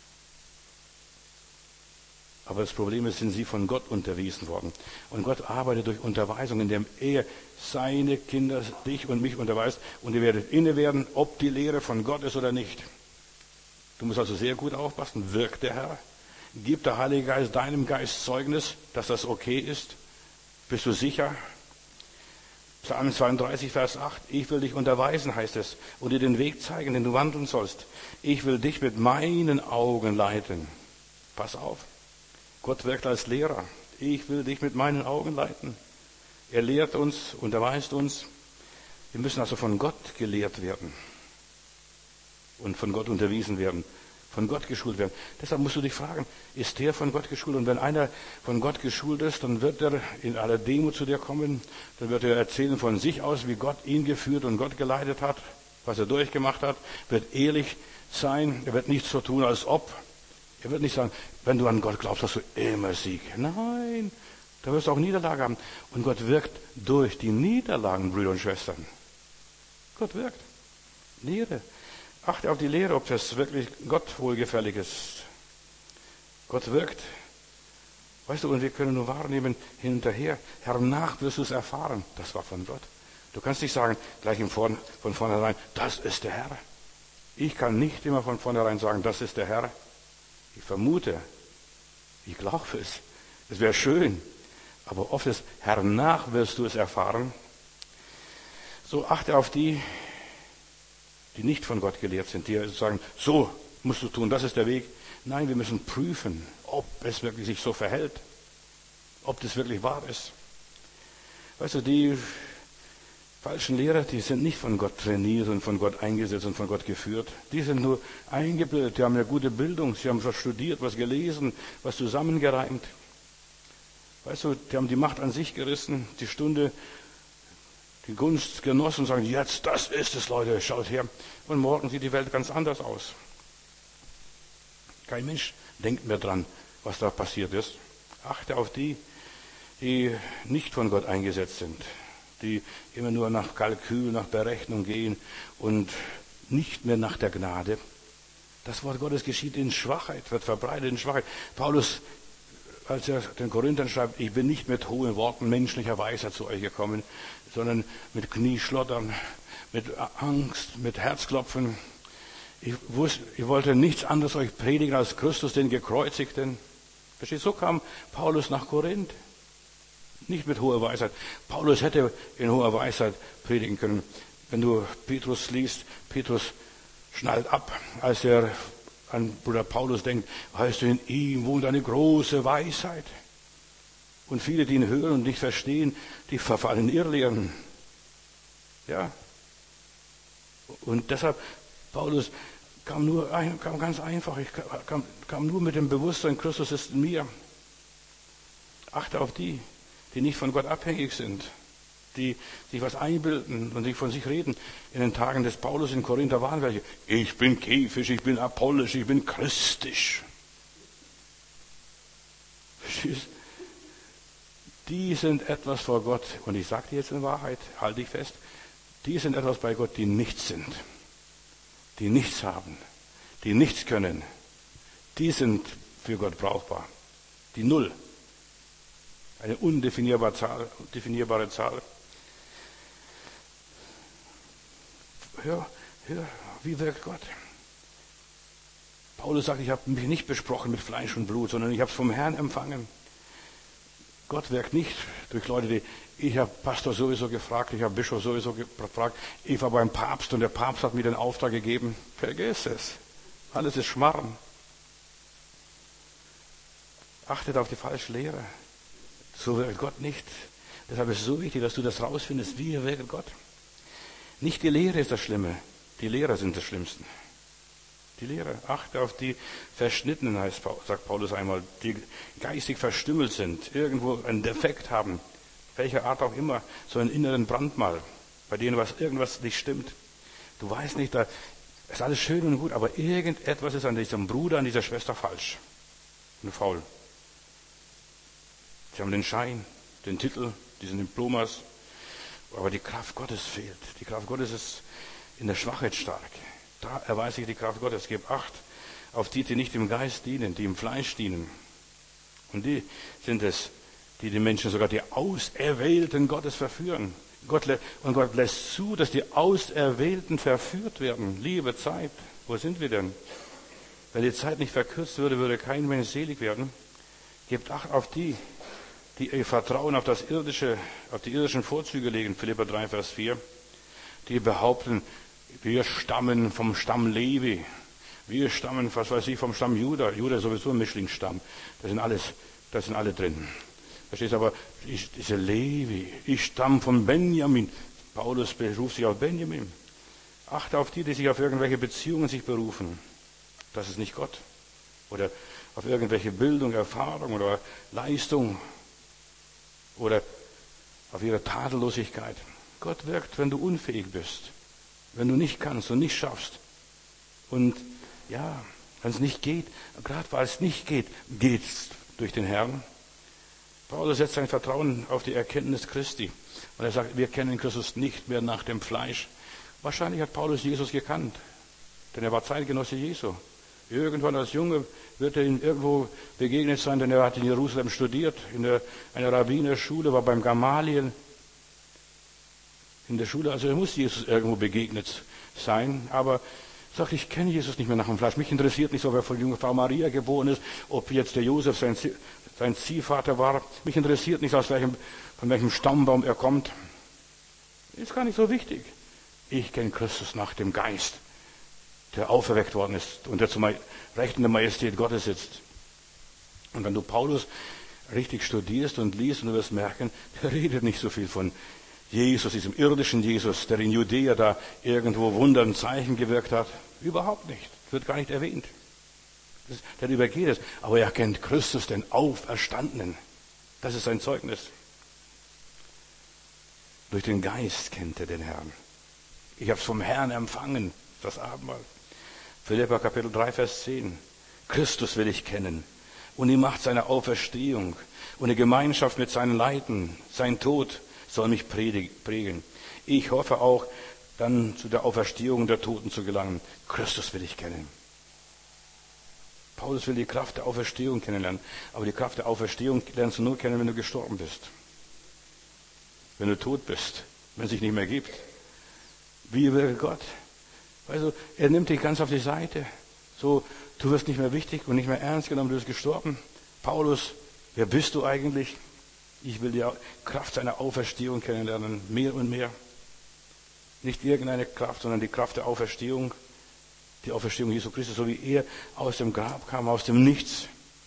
Aber das Problem ist, sind sie von Gott unterwiesen worden. Und Gott arbeitet durch Unterweisung, indem er seine Kinder, dich und mich unterweist. Und ihr werdet inne werden, ob die Lehre von Gott ist oder nicht. Du musst also sehr gut aufpassen. Wirkt der Herr? Gibt der Heilige Geist deinem Geist Zeugnis, dass das okay ist? Bist du sicher? Psalm 32, Vers 8. Ich will dich unterweisen, heißt es, und dir den Weg zeigen, den du wandeln sollst. Ich will dich mit meinen Augen leiten. Pass auf. Gott wirkt als Lehrer. Ich will dich mit meinen Augen leiten. Er lehrt uns, unterweist uns. Wir müssen also von Gott gelehrt werden und von Gott unterwiesen werden, von Gott geschult werden. Deshalb musst du dich fragen, ist der von Gott geschult? Und wenn einer von Gott geschult ist, dann wird er in aller Demut zu dir kommen. Dann wird er erzählen von sich aus, wie Gott ihn geführt und Gott geleitet hat, was er durchgemacht hat. Wird ehrlich sein. Er wird nichts so tun, als ob. Er wird nicht sagen, wenn du an Gott glaubst, hast du immer Sieg. Nein, da wirst du auch Niederlage haben. Und Gott wirkt durch die Niederlagen, Brüder und Schwestern. Gott wirkt. Lehre. Achte auf die Lehre, ob das wirklich Gott wohlgefällig ist. Gott wirkt. Weißt du, und wir können nur wahrnehmen, hinterher, hernach wirst du es erfahren. Das war von Gott. Du kannst nicht sagen, gleich von vornherein, das ist der Herr. Ich kann nicht immer von vornherein sagen, das ist der Herr. Ich vermute, ich glaube es. Es wäre schön. Aber oft ist, hernach wirst du es erfahren. So achte auf die nicht von Gott gelehrt sind, die sagen, so musst du tun, das ist der Weg. Nein, wir müssen prüfen, ob es wirklich sich so verhält, ob das wirklich wahr ist. Weißt du, die falschen Lehrer, die sind nicht von Gott trainiert und von Gott eingesetzt und von Gott geführt. Die sind nur eingebildet, die haben eine gute Bildung, sie haben was studiert, was gelesen, was zusammengereimt. Weißt du, die haben die Macht an sich gerissen, die Stunde, die Gunst genossen und sagen, jetzt, das ist es, Leute, schaut her. Und morgen sieht die Welt ganz anders aus. Kein Mensch denkt mehr dran, was da passiert ist. Achte auf die nicht von Gott eingesetzt sind, die immer nur nach Kalkül, nach Berechnung gehen und nicht mehr nach der Gnade. Das Wort Gottes geschieht in Schwachheit, wird verbreitet in Schwachheit. Paulus, als er den Korinthern schreibt, ich bin nicht mit hohen Worten menschlicher Weisheit zu euch gekommen, sondern mit Knieschlottern, mit Angst, mit Herzklopfen. Ich wollte nichts anderes euch predigen als Christus, den Gekreuzigten. Versteht? So kam Paulus nach Korinth. Nicht mit hoher Weisheit. Paulus hätte in hoher Weisheit predigen können. Wenn du Petrus liest, Petrus schnallt ab, als er an Bruder Paulus denkt, weißt du, in ihm wohnt eine große Weisheit. Und viele, die ihn hören und nicht verstehen, die verfallen in Irrlehren. Ja. Und deshalb, Paulus kam ganz einfach, kam nur mit dem Bewusstsein, Christus ist in mir. Achte auf die nicht von Gott abhängig sind, die sich was einbilden und die von sich reden. In den Tagen des Paulus in Korinther waren welche. Ich bin käfisch, ich bin apollisch, ich bin christisch. Verstehst? Die sind etwas vor Gott. Und ich sage dir jetzt in Wahrheit, halte ich fest, die sind etwas bei Gott, die nichts sind. Die nichts haben. Die nichts können. Die sind für Gott brauchbar. Die Null. Eine undefinierbare Zahl. Hör, wie wirkt Gott? Paulus sagt, ich habe mich nicht besprochen mit Fleisch und Blut, sondern ich habe es vom Herrn empfangen. Gott wirkt nicht durch Leute, ich habe Pastor sowieso gefragt, ich habe Bischof sowieso gefragt, ich war beim Papst und der Papst hat mir den Auftrag gegeben. Vergiss es. Alles ist Schmarrn. Achtet auf die falsche Lehre. So wirkt Gott nicht. Deshalb ist es so wichtig, dass du das rausfindest, wie wirkt Gott. Nicht die Lehre ist das Schlimme, die Lehrer sind das Schlimmsten. Die Lehre, achte auf die Verschnittenen, sagt Paulus einmal, die geistig verstümmelt sind, irgendwo einen Defekt haben, welcher Art auch immer, so einen inneren Brandmal, bei denen irgendwas nicht stimmt. Du weißt nicht, da ist alles schön und gut, aber irgendetwas ist an diesem Bruder, an dieser Schwester falsch und faul. Sie haben den Schein, den Titel, diesen Diplomas, aber die Kraft Gottes fehlt. Die Kraft Gottes ist in der Schwachheit stark. Da erweise ich die Kraft Gottes. Gib Acht auf die nicht im Geist dienen, die im Fleisch dienen. Und die sind es, die den Menschen, sogar die Auserwählten Gottes verführen. Gott lässt zu, dass die Auserwählten verführt werden. Liebe Zeit, wo sind wir denn? Wenn die Zeit nicht verkürzt würde, würde kein Mensch selig werden. Gebt Acht auf die ihr Vertrauen auf das Irdische, auf die irdischen Vorzüge legen. Philipper 3, Vers 4. Die behaupten, wir stammen vom Stamm Levi. Wir stammen, was weiß ich, vom Stamm Juda. Juda ist sowieso ein Mischlingsstamm. Da sind alle drin. Verstehst du, aber diese Levi, ich stamme von Benjamin. Paulus beruft sich auf Benjamin. Achte auf die sich auf irgendwelche Beziehungen sich berufen. Das ist nicht Gott. Oder auf irgendwelche Bildung, Erfahrung oder Leistung. Oder auf ihre Tadellosigkeit. Gott wirkt, wenn du unfähig bist. Wenn du nicht kannst und nicht schaffst. Und ja, wenn es nicht geht, gerade weil es nicht geht, geht's durch den Herrn. Paulus setzt sein Vertrauen auf die Erkenntnis Christi. Und er sagt, wir kennen Christus nicht mehr nach dem Fleisch. Wahrscheinlich hat Paulus Jesus gekannt, denn er war Zeitgenosse Jesu. Irgendwann als Junge wird er ihm irgendwo begegnet sein, denn er hat in Jerusalem studiert, in einer Rabbinerschule, war beim Gamaliel in der Schule. Also er muss Jesus irgendwo begegnet sein, aber er sagt, ich kenne Jesus nicht mehr nach dem Fleisch. Mich interessiert nicht, ob er von Jungfrau Maria geboren ist, ob jetzt der Josef sein Ziehvater war. Mich interessiert nicht, von welchem Stammbaum er kommt. Ist gar nicht so wichtig. Ich kenne Christus nach dem Geist, der auferweckt worden ist und der zum Rechten der Majestät Gottes sitzt. Und wenn du Paulus richtig studierst und liest, und du wirst merken, der redet nicht so viel von Jesus, diesem irdischen Jesus, der in Judäa da irgendwo Wunder und Zeichen gewirkt hat. Überhaupt nicht. Wird gar nicht erwähnt. Der übergeht es. Aber er kennt Christus, den Auferstandenen. Das ist sein Zeugnis. Durch den Geist kennt er den Herrn. Ich habe es vom Herrn empfangen, das Abendmahl. Philipper Kapitel 3, Vers 10. Christus will ich kennen und die Macht seiner Auferstehung und die Gemeinschaft mit seinen Leiden, sein Tod soll mich prägen. Ich hoffe auch, dann zu der Auferstehung der Toten zu gelangen. Christus will ich kennen. Paulus will die Kraft der Auferstehung kennenlernen. Aber die Kraft der Auferstehung lernst du nur kennen, wenn du gestorben bist. Wenn du tot bist, wenn es sich nicht mehr gibt. Wie will Gott? Also, er nimmt dich ganz auf die Seite. So, du wirst nicht mehr wichtig und nicht mehr ernst genommen, du bist gestorben. Paulus, wer bist du eigentlich? Ich will die Kraft seiner Auferstehung kennenlernen, mehr und mehr. Nicht irgendeine Kraft, sondern die Kraft der Auferstehung. Die Auferstehung Jesu Christi, so wie er aus dem Grab kam, aus dem Nichts.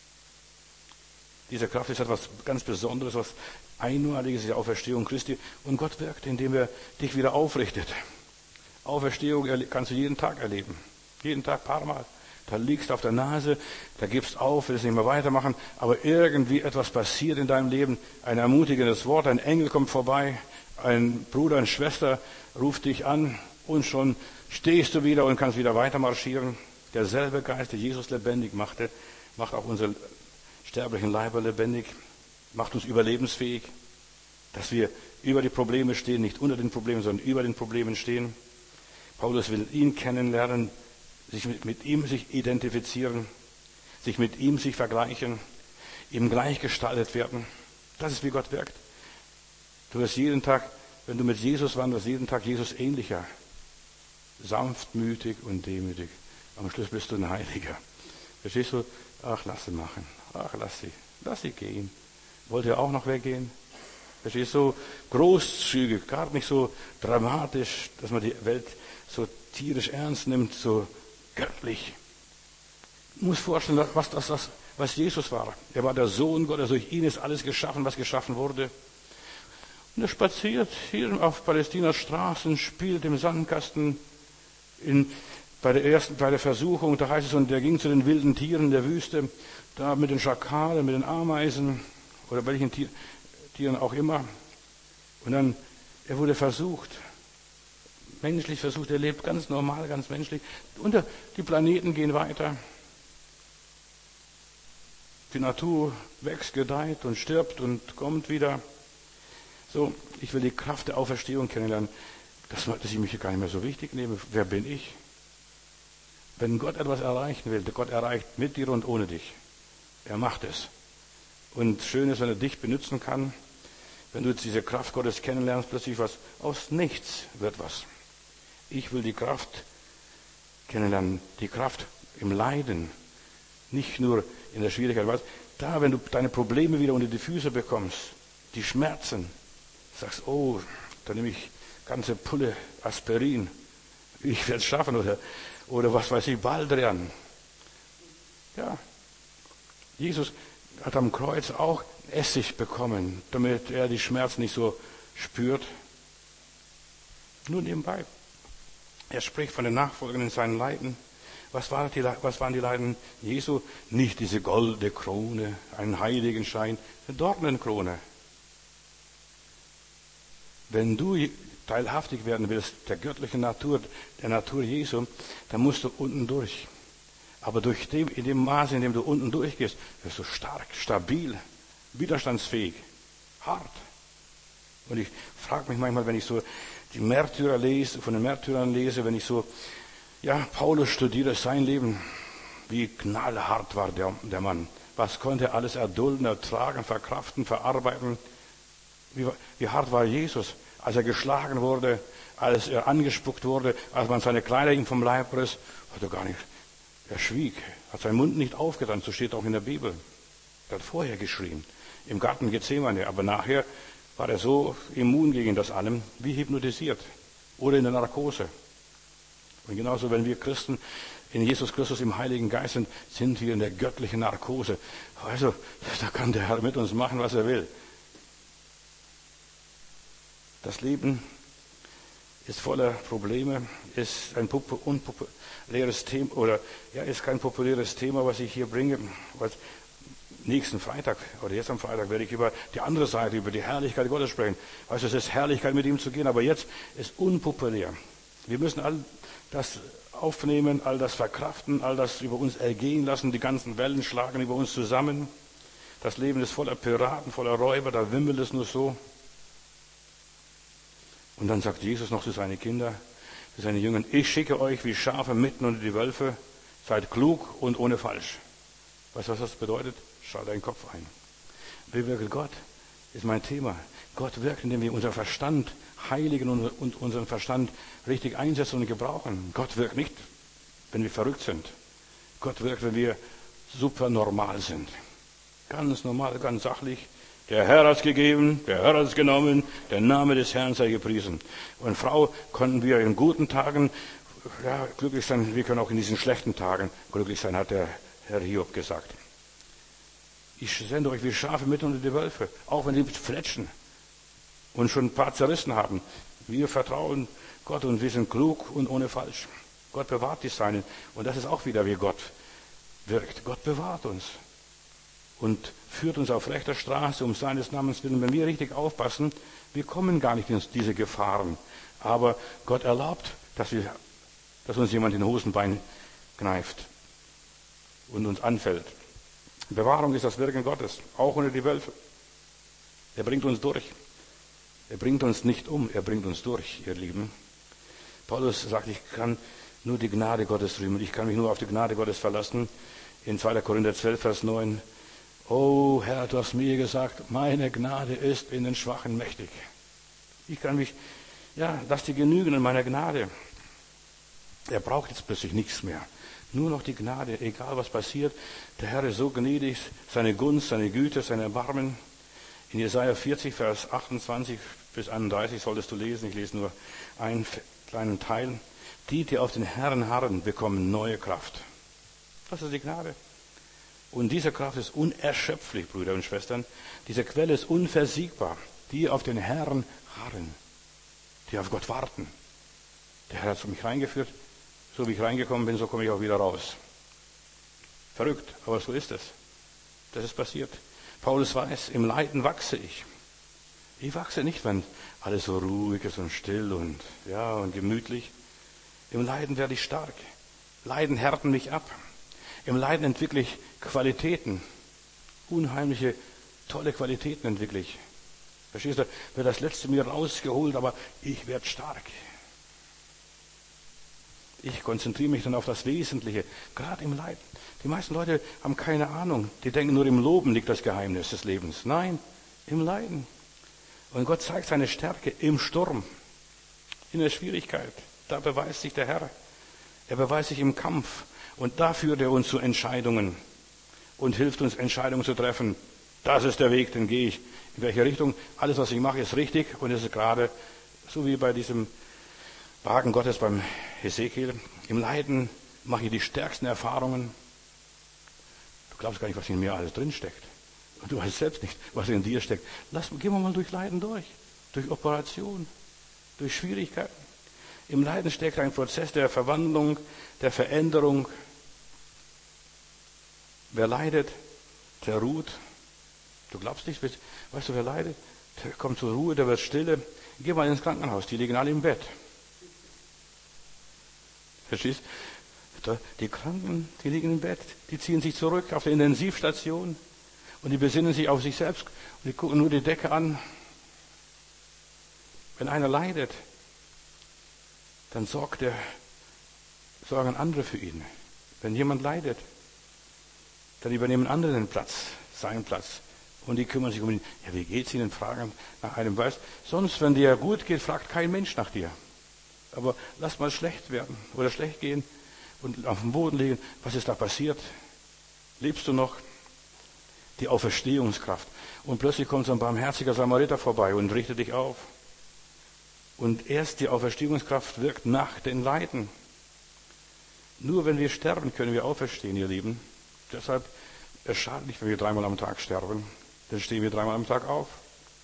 Diese Kraft ist etwas ganz Besonderes, was Einmaliges, die Auferstehung Christi. Und Gott wirkt, indem er dich wieder aufrichtet. Auferstehung kannst du jeden Tag erleben. Jeden Tag, ein paar Mal. Da liegst du auf der Nase, da gibst auf, willst nicht mehr weitermachen, aber irgendwie etwas passiert in deinem Leben. Ein ermutigendes Wort, ein Engel kommt vorbei, ein Bruder, eine Schwester ruft dich an und schon stehst du wieder und kannst wieder weitermarschieren. Derselbe Geist, der Jesus lebendig machte, macht auch unsere sterblichen Leiber lebendig, macht uns überlebensfähig, dass wir über die Probleme stehen, nicht unter den Problemen, sondern über den Problemen stehen. Paulus will ihn kennenlernen, sich mit ihm identifizieren, sich mit ihm vergleichen, ihm gleichgestaltet werden. Das ist, wie Gott wirkt. Du wirst jeden Tag, wenn du mit Jesus wanderst, jeden Tag Jesus ähnlicher. Sanftmütig und demütig. Am Schluss bist du ein Heiliger. Verstehst du? Ach, lass sie machen. Ach, lass sie gehen. Wollt ihr auch noch weggehen? Verstehst du? Großzügig, gar nicht so dramatisch, dass man die Welt so tierisch ernst nimmt, so göttlich. Du musst vorstellen, was Jesus war. Er war der Sohn Gottes, durch ihn ist alles geschaffen, was geschaffen wurde. Und er spaziert hier auf Palästinas Straßen, spielt im Sandkasten. Bei der Versuchung, da heißt es, und er ging zu den wilden Tieren der Wüste, da mit den Schakalen, mit den Ameisen oder welchen Tieren auch immer. Und dann, er wurde versucht. Menschlich versucht, er lebt ganz normal, ganz menschlich. Und die Planeten gehen weiter. Die Natur wächst, gedeiht und stirbt und kommt wieder. So, ich will die Kraft der Auferstehung kennenlernen, dass ich mich gar nicht mehr so wichtig nehme. Wer bin ich? Wenn Gott etwas erreichen will, Gott erreicht mit dir und ohne dich. Er macht es. Und schön ist, wenn er dich benutzen kann. Wenn du jetzt diese Kraft Gottes kennenlernst, plötzlich aus nichts wird was. Ich will die Kraft kennenlernen, die Kraft im Leiden, nicht nur in der Schwierigkeit. Da, wenn du deine Probleme wieder unter die Füße bekommst, die Schmerzen, sagst, oh, dann nehme ich ganze Pulle Aspirin, ich werde es schaffen, oder was weiß ich, Baldrian. Ja, Jesus hat am Kreuz auch Essig bekommen, damit er die Schmerzen nicht so spürt. Nur nebenbei. Er spricht von den Nachfolgern in seinen Leiden. Was waren die Leiden Jesu? Nicht diese goldene Krone, einen Heiligenschein, eine Dornenkrone. Wenn du teilhaftig werden willst, der göttlichen Natur, der Natur Jesu, dann musst du unten durch. Aber in dem Maße, in dem du unten durchgehst, wirst du stark, stabil, widerstandsfähig, hart. Und ich frage mich manchmal, wenn ich so die Märtyrer lese, von den Märtyrern lese, wenn ich so, Paulus studiere, sein Leben, wie knallhart war der Mann. Was konnte er alles erdulden, ertragen, verkraften, verarbeiten? Wie hart war Jesus, als er geschlagen wurde, als er angespuckt wurde, als man seine Kleider ihm vom Leib riss, hat er gar nicht, er schwieg, hat seinen Mund nicht aufgetan, so steht auch in der Bibel. Er hat vorher geschrien, im Garten Gethsemane, aber nachher war er so immun gegen das allem, wie hypnotisiert oder in der Narkose. Und genauso, wenn wir Christen in Jesus Christus im Heiligen Geist sind wir in der göttlichen Narkose. Also, da kann der Herr mit uns machen, was er will. Das Leben ist voller Probleme, ist ein unpopuläres Thema, ist kein populäres Thema, was ich hier bringe. Nächsten Freitag, oder jetzt am Freitag, werde ich über die andere Seite, über die Herrlichkeit Gottes sprechen. Also es ist Herrlichkeit, mit ihm zu gehen, aber jetzt ist unpopulär. Wir müssen all das aufnehmen, all das verkraften, all das über uns ergehen lassen, die ganzen Wellen schlagen über uns zusammen. Das Leben ist voller Piraten, voller Räuber, da wimmelt es nur so. Und dann sagt Jesus noch zu seinen Kindern, zu seinen Jüngern, ich schicke euch wie Schafe mitten unter die Wölfe, seid klug und ohne Falsch. Weißt du, was das bedeutet? Schalt deinen Kopf ein. Wie wirkt Gott? Ist mein Thema. Gott wirkt, indem wir unseren Verstand heiligen und unseren Verstand richtig einsetzen und gebrauchen. Gott wirkt nicht, wenn wir verrückt sind. Gott wirkt, wenn wir super normal sind. Ganz normal, ganz sachlich. Der Herr hat es gegeben, der Herr hat es genommen, der Name des Herrn sei gepriesen. Und Frau, konnten wir in guten Tagen glücklich sein, wir können auch in diesen schlechten Tagen glücklich sein, hat der Herr Hiob gesagt. Ich sende euch wie Schafe mitten unter die Wölfe, auch wenn sie fletschen und schon ein paar zerrissen haben. Wir vertrauen Gott und wir sind klug und ohne Falsch. Gott bewahrt die Seinen. Und das ist auch wieder, wie Gott wirkt. Gott bewahrt uns und führt uns auf rechter Straße um seines Namens willen. Wenn wir richtig aufpassen, wir kommen gar nicht in diese Gefahren. Aber Gott erlaubt, dass uns jemand in den Hosenbein kneift und uns anfällt. Bewahrung ist das Wirken Gottes, auch unter die Wölfe. Er bringt uns durch. Er bringt uns nicht um, er bringt uns durch, ihr Lieben. Paulus sagt, ich kann nur die Gnade Gottes rühmen. Ich kann mich nur auf die Gnade Gottes verlassen. In 2. Korinther 12, Vers 9. Oh Herr, du hast mir gesagt, meine Gnade ist in den Schwachen mächtig. Ich kann mich, lass dir genügen in meiner Gnade. Er braucht jetzt plötzlich nichts mehr. Nur noch die Gnade, egal was passiert. Der Herr ist so gnädig, seine Gunst, seine Güte, sein Erbarmen. In Jesaja 40, Vers 28 bis 31 solltest du lesen. Ich lese nur einen kleinen Teil. Die auf den Herrn harren, bekommen neue Kraft. Das ist die Gnade. Und diese Kraft ist unerschöpflich, Brüder und Schwestern. Diese Quelle ist unversiegbar. Die auf den Herrn harren, die auf Gott warten. Der Herr hat mich reingeführt. So wie ich reingekommen bin, so komme ich auch wieder raus. Verrückt, aber so ist es. Das ist passiert. Paulus weiß, im Leiden wachse ich. Ich wachse nicht, wenn alles so ruhig ist und still und gemütlich. Im Leiden werde ich stark. Leiden härten mich ab. Im Leiden entwickle ich Qualitäten. Unheimliche, tolle Qualitäten entwickle ich. Verstehst du? Wird das Letzte mir rausgeholt, aber ich werde stark. Ich konzentriere mich dann auf das Wesentliche, gerade im Leiden. Die meisten Leute haben keine Ahnung. Die denken, nur im Loben liegt das Geheimnis des Lebens. Nein, im Leiden. Und Gott zeigt seine Stärke im Sturm, in der Schwierigkeit. Da beweist sich der Herr. Er beweist sich im Kampf. Und da führt er uns zu Entscheidungen und hilft uns, Entscheidungen zu treffen. Das ist der Weg, den gehe ich. In welche Richtung? Alles, was ich mache, ist richtig und es ist gerade, so wie bei diesem Wagen Gottes beim Hesekiel. Im Leiden mache ich die stärksten Erfahrungen. Du glaubst gar nicht, was in mir alles drinsteckt. Und du weißt selbst nicht, was in dir steckt. Gehen wir mal durch Leiden durch. Durch Operation, durch Schwierigkeiten. Im Leiden steckt ein Prozess der Verwandlung, der Veränderung. Wer leidet, der ruht. Du glaubst nicht, weißt du, wer leidet? Der kommt zur Ruhe, der wird stille. Geh mal ins Krankenhaus, die liegen alle im Bett. Verstehst du? Die Kranken, die liegen im Bett, die ziehen sich zurück auf der Intensivstation und die besinnen sich auf sich selbst und die gucken nur die Decke an. Wenn einer leidet, dann sorgen andere für ihn. Wenn jemand leidet, dann übernehmen andere den Platz, seinen Platz. Und die kümmern sich um ihn. Ja, wie geht's Ihnen? Fragen nach einem. Weißt, sonst, wenn dir gut geht, fragt kein Mensch nach dir. Aber lass mal schlecht werden oder schlecht gehen und auf dem Boden liegen. Was ist da passiert? Lebst du noch? Die Auferstehungskraft. Und plötzlich kommt so ein barmherziger Samariter vorbei und richtet dich auf. Und erst die Auferstehungskraft wirkt nach den Leiden. Nur wenn wir sterben, können wir auferstehen, ihr Lieben. Deshalb, es schadet nicht, wenn wir 3-mal am Tag sterben. Dann stehen wir 3-mal am Tag auf.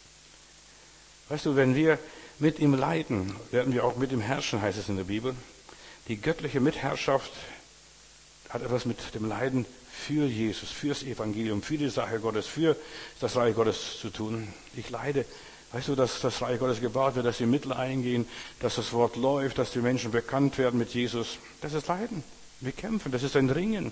Weißt du, wenn wir mit ihm leiden, werden wir auch mit ihm herrschen, heißt es in der Bibel. Die göttliche Mitherrschaft hat etwas mit dem Leiden für Jesus, fürs Evangelium, für die Sache Gottes, für das Reich Gottes zu tun. Ich leide. Weißt du, dass das Reich Gottes gebaut wird, dass die Mittel eingehen, dass das Wort läuft, dass die Menschen bekannt werden mit Jesus. Das ist Leiden. Wir kämpfen, das ist ein Ringen.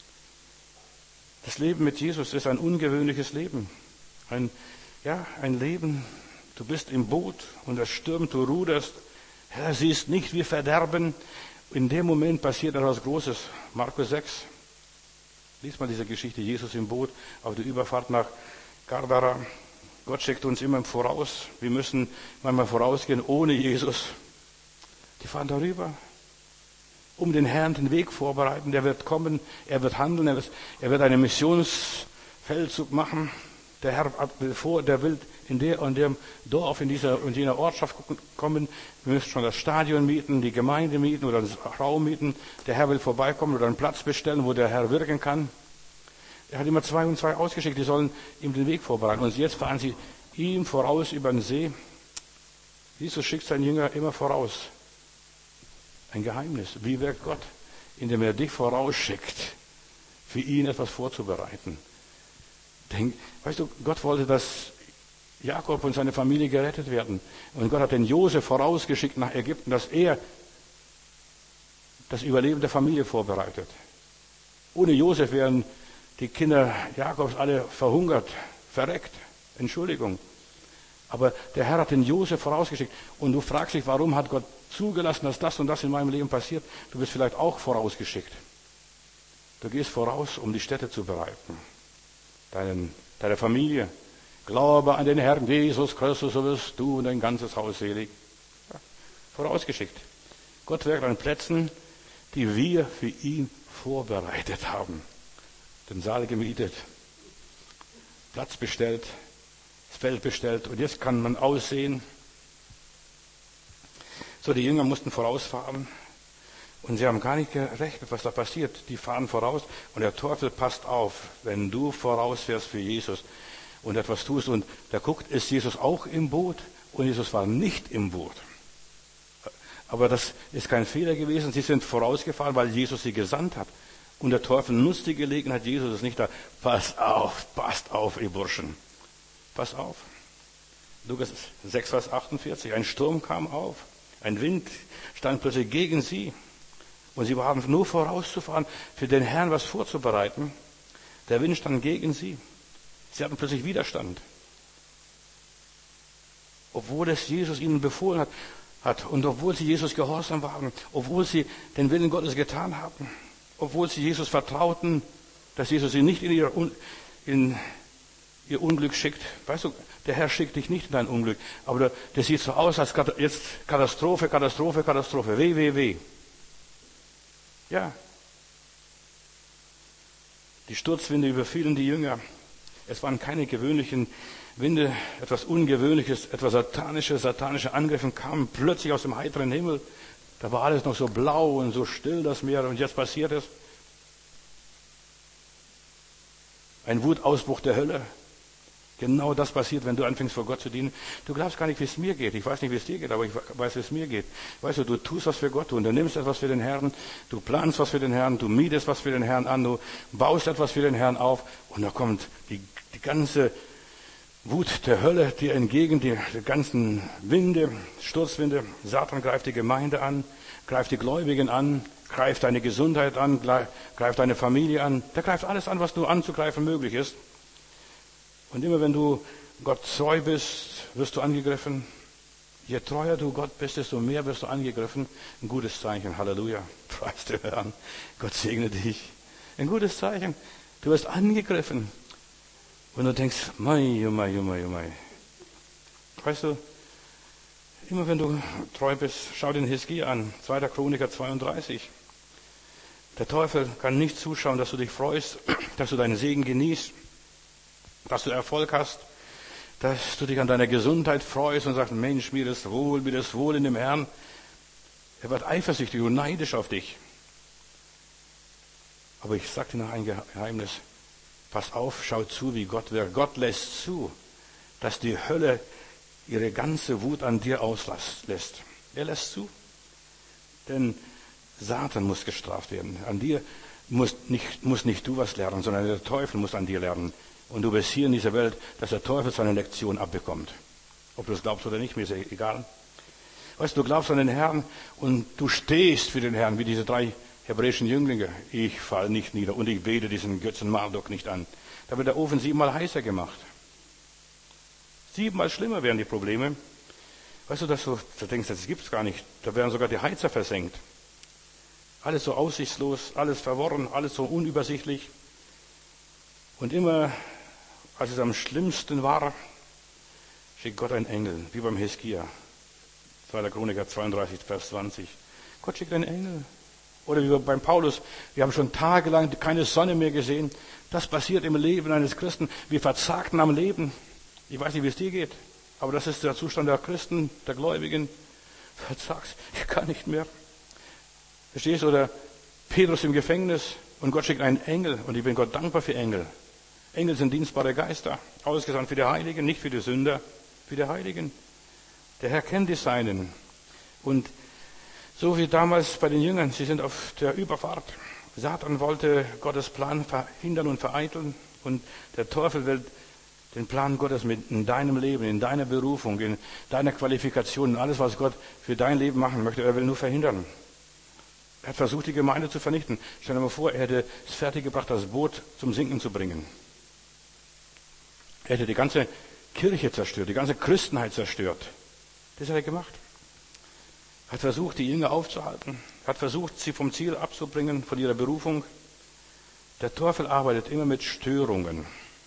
Das Leben mit Jesus ist ein ungewöhnliches Leben. Ein Leben, du bist im Boot und es stürmt, du ruderst. Herr, siehst nicht, wir verderben. In dem Moment passiert etwas Großes. Markus 6. Lies mal diese Geschichte, Jesus im Boot auf der Überfahrt nach Gadara. Gott schickt uns immer voraus. Wir müssen manchmal vorausgehen ohne Jesus. Die fahren darüber, um den Herrn den Weg vorbereiten. Der wird kommen, er wird handeln, er wird einen Missionsfeldzug machen. Der Herr der will in der und dem Dorf, in dieser und jener Ortschaft kommen. Wir müssen schon das Stadion mieten, die Gemeinde mieten oder den Raum mieten. Der Herr will vorbeikommen oder einen Platz bestellen, wo der Herr wirken kann. Er hat immer 2 und 2 ausgeschickt, die sollen ihm den Weg vorbereiten. Und jetzt fahren sie ihm voraus über den See. Jesus schickt seinen Jünger immer voraus. Ein Geheimnis. Wie wirkt Gott? Indem er dich vorausschickt, für ihn etwas vorzubereiten. Weißt du, Gott wollte, dass Jakob und seine Familie gerettet werden. Und Gott hat den Josef vorausgeschickt nach Ägypten, dass er das Überleben der Familie vorbereitet. Ohne Josef wären die Kinder Jakobs alle verhungert, verreckt. Entschuldigung. Aber der Herr hat den Josef vorausgeschickt. Und du fragst dich, warum hat Gott zugelassen, dass das und das in meinem Leben passiert? Du bist vielleicht auch vorausgeschickt. Du gehst voraus, um die Stätte zu bereiten. Deine Familie. Glaube an den Herrn Jesus Christus, so wirst du und dein ganzes Haus selig. Ja, vorausgeschickt. Gott wirkt an Plätzen, die wir für ihn vorbereitet haben. Den Saal gemietet, Platz bestellt, das Feld bestellt und jetzt kann man aussehen. So, die Jünger mussten vorausfahren und sie haben gar nicht gerechnet, was da passiert. Die fahren voraus und der Teufel passt auf, wenn du vorausfährst für Jesus und etwas tust und der guckt, ist Jesus auch im Boot? Und Jesus war nicht im Boot. Aber das ist kein Fehler gewesen. Sie sind vorausgefahren, weil Jesus sie gesandt hat. Und der Teufel nutzt die Gelegenheit, Jesus ist nicht da. Passt auf, ihr Burschen. Passt auf. Lukas 6, Vers 48. Ein Sturm kam auf. Ein Wind stand plötzlich gegen sie. Und sie waren nur vorauszufahren, für den Herrn was vorzubereiten. Der Wind stand gegen sie. Sie hatten plötzlich Widerstand. Obwohl es Jesus ihnen befohlen hat und obwohl sie Jesus gehorsam waren, obwohl sie den Willen Gottes getan haben, obwohl sie Jesus vertrauten, dass Jesus sie nicht in ihr Unglück schickt. Weißt du, der Herr schickt dich nicht in dein Unglück. Aber das sieht so aus, als jetzt Katastrophe, Katastrophe, Katastrophe. Weh. Ja. Die Sturzwinde überfielen die Jünger. Es waren keine gewöhnlichen Winde, etwas Ungewöhnliches, etwas satanische Angriffe kamen plötzlich aus dem heiteren Himmel. Da war alles noch so blau und so still, das Meer. Und jetzt passiert es. Ein Wutausbruch der Hölle. Genau das passiert, wenn du anfängst, vor Gott zu dienen. Du glaubst gar nicht, wie es mir geht. Ich weiß nicht, wie es dir geht, aber ich weiß, wie es mir geht. Weißt du, du tust was für Gott, du unternimmst etwas für den Herrn, du planst was für den Herrn, du mietest was für den Herrn an, du baust etwas für den Herrn auf. Und da kommt die ganze Wut der Hölle dir entgegen, die ganzen Winde, Sturzwinde. Satan greift die Gemeinde an, greift die Gläubigen an, greift deine Gesundheit an, greift deine Familie an. Der greift alles an, was nur anzugreifen möglich ist. Und immer wenn du Gott treu bist, wirst du angegriffen. Je treuer du Gott bist, desto mehr wirst du angegriffen. Ein gutes Zeichen. Halleluja. Preis den Herrn. Gott segne dich. Ein gutes Zeichen. Du wirst angegriffen. Und du denkst, mei, oh mei, oh mei, oh mei. Weißt du, immer wenn du treu bist, schau den Hiskia an. 2. Chroniker 32. Der Teufel kann nicht zuschauen, dass du dich freust, dass du deinen Segen genießt, dass du Erfolg hast, dass du dich an deiner Gesundheit freust und sagst, Mensch, mir ist wohl in dem Herrn. Er wird eifersüchtig und neidisch auf dich. Aber ich sage dir noch ein Geheimnis. Pass auf, schau zu, wie Gott wirkt. Gott lässt zu, dass die Hölle ihre ganze Wut an dir auslässt. Er lässt zu. Denn Satan muss gestraft werden. An dir muss nicht du was lernen, sondern der Teufel muss an dir lernen. Und du bist hier in dieser Welt, dass der Teufel seine Lektion abbekommt. Ob du es glaubst oder nicht, mir ist egal. Weißt du, du glaubst an den Herrn und du stehst für den Herrn, wie diese 3 hebräischen Jünglinge. Ich fall nicht nieder und ich bete diesen Götzen Marduk nicht an. Da wird der Ofen 7-mal heißer gemacht. 7-mal schlimmer werden die Probleme. Weißt du, dass du denkst, das gibt's gar nicht. Da werden sogar die Heizer versenkt. Alles so aussichtslos, alles verworren, alles so unübersichtlich. Und immer, als es am schlimmsten war, schickt Gott einen Engel, wie beim Hiskia. 2. Chroniker 32, Vers 20. Gott schickt einen Engel. Oder wie beim Paulus, wir haben schon tagelang keine Sonne mehr gesehen. Das passiert im Leben eines Christen. Wir verzagten am Leben. Ich weiß nicht, wie es dir geht, aber das ist der Zustand der Christen, der Gläubigen. Verzagst, ich kann nicht mehr. Verstehst du? Oder Petrus im Gefängnis und Gott schickt einen Engel und ich bin Gott dankbar für Engel. Engel sind dienstbare Geister, ausgesandt für die Heiligen, nicht für die Sünder, für die Heiligen. Der Herr kennt die Seinen. Und so wie damals bei den Jüngern, sie sind auf der Überfahrt. Satan wollte Gottes Plan verhindern und vereiteln und der Teufel will den Plan Gottes in deinem Leben, in deiner Berufung, in deiner Qualifikation, in alles, was Gott für dein Leben machen möchte, er will nur verhindern. Er hat versucht, die Gemeinde zu vernichten. Stell dir mal vor, er hätte es fertiggebracht, das Boot zum Sinken zu bringen. Er hätte die ganze Kirche zerstört, die ganze Christenheit zerstört. Das hat er gemacht. Er hat versucht, die Jünger aufzuhalten. Er hat versucht, sie vom Ziel abzubringen, von ihrer Berufung. Der Teufel arbeitet immer mit Störungen.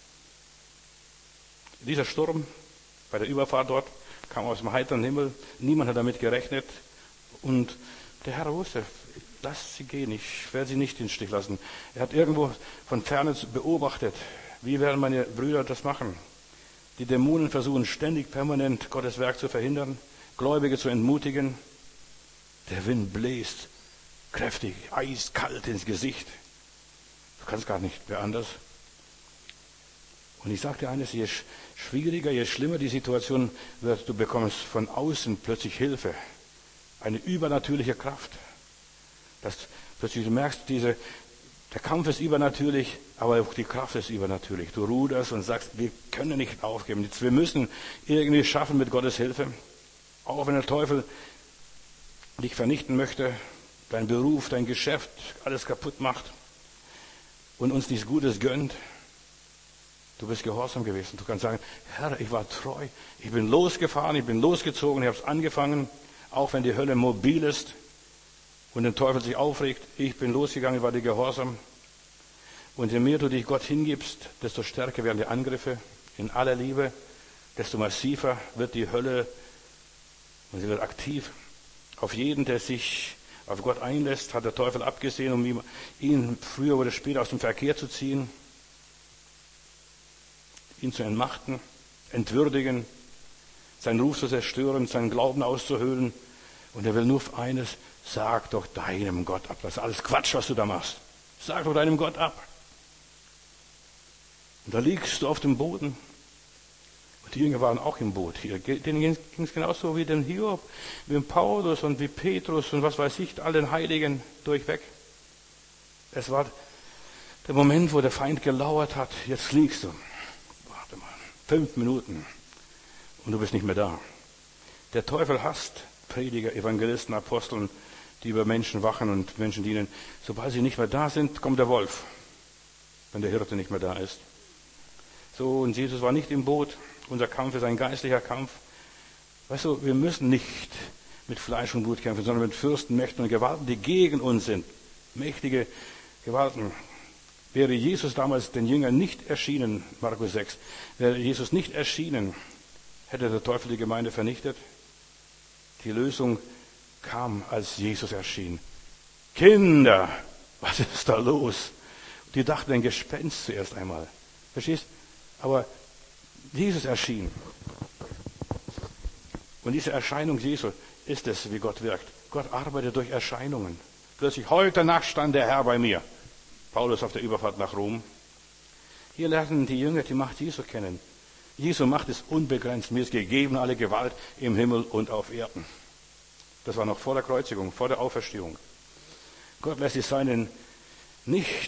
Dieser Sturm bei der Überfahrt dort kam aus dem heiteren Himmel. Niemand hat damit gerechnet. Und der Herr wusste, lasst sie gehen, ich werde sie nicht in den Stich lassen. Er hat irgendwo von Ferne beobachtet, wie werden meine Brüder das machen. Die Dämonen versuchen ständig, permanent Gottes Werk zu verhindern, Gläubige zu entmutigen. Der Wind bläst kräftig, eiskalt ins Gesicht. Du kannst gar nicht mehr anders. Und ich sage dir eines, je schwieriger, je schlimmer die Situation wird, du bekommst von außen plötzlich Hilfe. Eine übernatürliche Kraft. Dass plötzlich du merkst, der Kampf ist übernatürlich, aber auch die Kraft ist übernatürlich. Du ruderst und sagst, wir können nicht aufgeben. Wir müssen irgendwie schaffen mit Gottes Hilfe. Auch wenn der Teufel dich vernichten möchte, dein Beruf, dein Geschäft, alles kaputt macht und uns nichts Gutes gönnt. Du bist gehorsam gewesen. Du kannst sagen, Herr, ich war treu. Ich bin losgefahren, ich bin losgezogen, ich habe es angefangen. Auch wenn die Hölle mobil ist und der Teufel sich aufregt, ich bin losgegangen, ich war dir gehorsam. Und je mehr du dich Gott hingibst, desto stärker werden die Angriffe in aller Liebe, desto massiver wird die Hölle und sie wird aktiv. Auf jeden, der sich auf Gott einlässt, hat der Teufel abgesehen, um ihn früher oder später aus dem Verkehr zu ziehen, ihn zu entmachten, entwürdigen, seinen Ruf zu zerstören, seinen Glauben auszuhöhlen. Und er will nur eines, sag doch deinem Gott ab. Das ist alles Quatsch, was du da machst. Sag doch deinem Gott ab. Und da liegst du auf dem Boden. Und die Jünger waren auch im Boot hier. Denen ging es genauso wie dem Hiob, wie dem Paulus und wie Petrus und was weiß ich, all den Heiligen durchweg. Es war der Moment, wo der Feind gelauert hat. Jetzt liegst du. Warte mal, 5 Minuten. Und du bist nicht mehr da. Der Teufel hasst Prediger, Evangelisten, Aposteln, die über Menschen wachen und Menschen dienen. Sobald sie nicht mehr da sind, kommt der Wolf, wenn der Hirte nicht mehr da ist. So, und Jesus war nicht im Boot. Unser Kampf ist ein geistlicher Kampf. Weißt du, wir müssen nicht mit Fleisch und Blut kämpfen, sondern mit Fürsten, Mächten und Gewalten, die gegen uns sind. Mächtige Gewalten. Wäre Jesus damals den Jüngern nicht erschienen, Markus 6, wäre Jesus nicht erschienen, hätte der Teufel die Gemeinde vernichtet. Die Lösung kam, als Jesus erschien. Kinder, was ist da los? Die dachten ein Gespenst zuerst einmal. Verstehst? Aber Jesus erschien. Und diese Erscheinung Jesu ist es, wie Gott wirkt. Gott arbeitet durch Erscheinungen. Plötzlich, heute Nacht stand der Herr bei mir. Paulus auf der Überfahrt nach Rom. Hier lernen die Jünger die Macht Jesu kennen. Jesu Macht ist unbegrenzt. Mir ist gegeben alle Gewalt im Himmel und auf Erden. Das war noch vor der Kreuzigung, vor der Auferstehung. Gott lässt die Seinen nicht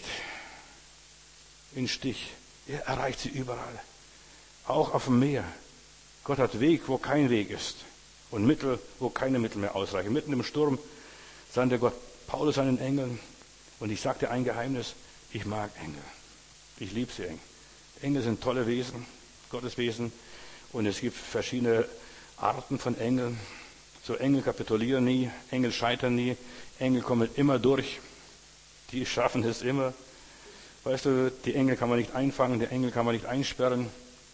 in Stich. Er erreicht sie überall. Auch auf dem Meer. Gott hat Weg, wo kein Weg ist. Und Mittel, wo keine Mittel mehr ausreichen. Mitten im Sturm sandte Gott Paulus seinen Engeln. Und ich sagte ein Geheimnis, ich mag Engel. Ich liebe sie. Engel sind tolle Wesen, Gotteswesen. Und es gibt verschiedene Arten von Engeln. So Engel kapitulieren nie, Engel scheitern nie, Engel kommen immer durch. Die schaffen es immer. Weißt du, die Engel kann man nicht einfangen, die Engel kann man nicht einsperren.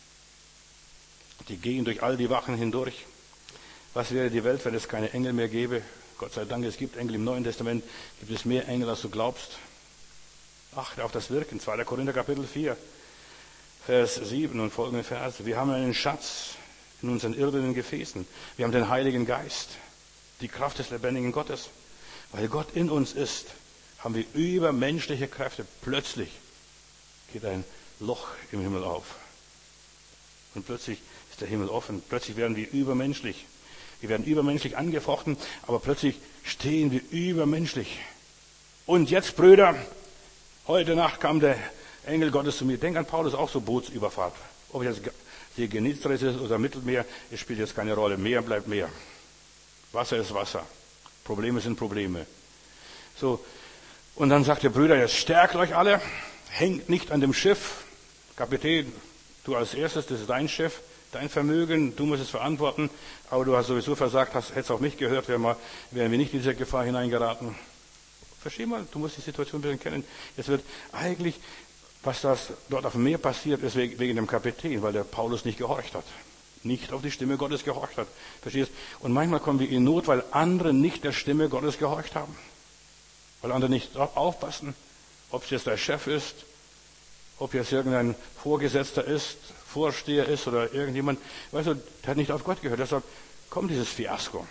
Die gehen durch all die Wachen hindurch. Was wäre die Welt, wenn es keine Engel mehr gäbe? Gott sei Dank, es gibt Engel im Neuen Testament, gibt es mehr Engel, als du glaubst. Achte auf das Wirken, 2. Korinther Kapitel 4, Vers 7 und folgende Verse. Wir haben einen Schatz in unseren irdenen Gefäßen. Wir haben den Heiligen Geist, die Kraft des lebendigen Gottes. Weil Gott in uns ist, haben wir übermenschliche Kräfte. Plötzlich geht ein Loch im Himmel auf. Und plötzlich ist der Himmel offen. Plötzlich werden wir übermenschlich. Wir werden übermenschlich angefochten, aber plötzlich stehen wir übermenschlich. Und jetzt, Brüder, heute Nacht kam der Engel Gottes zu mir. Denk an Paulus, auch so Bootsüberfahrt. Ob jetzt die Genezareth ist oder Mittelmeer, es spielt jetzt keine Rolle. Meer bleibt Meer. Wasser ist Wasser. Probleme sind Probleme. So. Und dann sagt der Brüder, jetzt stärkt euch alle, hängt nicht an dem Schiff. Kapitän, du als erstes, das ist dein Schiff, dein Vermögen, du musst es verantworten, aber du hast sowieso versagt, hättest auf mich gehört, wären wir nicht in diese Gefahr hineingeraten. Versteh mal, du musst die Situation ein bisschen kennen. Es wird eigentlich, was das dort auf dem Meer passiert, ist wegen dem Kapitän, weil der Paulus nicht gehorcht hat. Nicht auf die Stimme Gottes gehorcht hat. Verstehst? Und manchmal kommen wir in Not, weil andere nicht der Stimme Gottes gehorcht haben. Weil andere nicht aufpassen, ob es jetzt der Chef ist, ob jetzt irgendein Vorgesetzter ist, Vorsteher ist oder irgendjemand. Weißt du, der hat nicht auf Gott gehört. Deshalb kommt dieses Fiasko.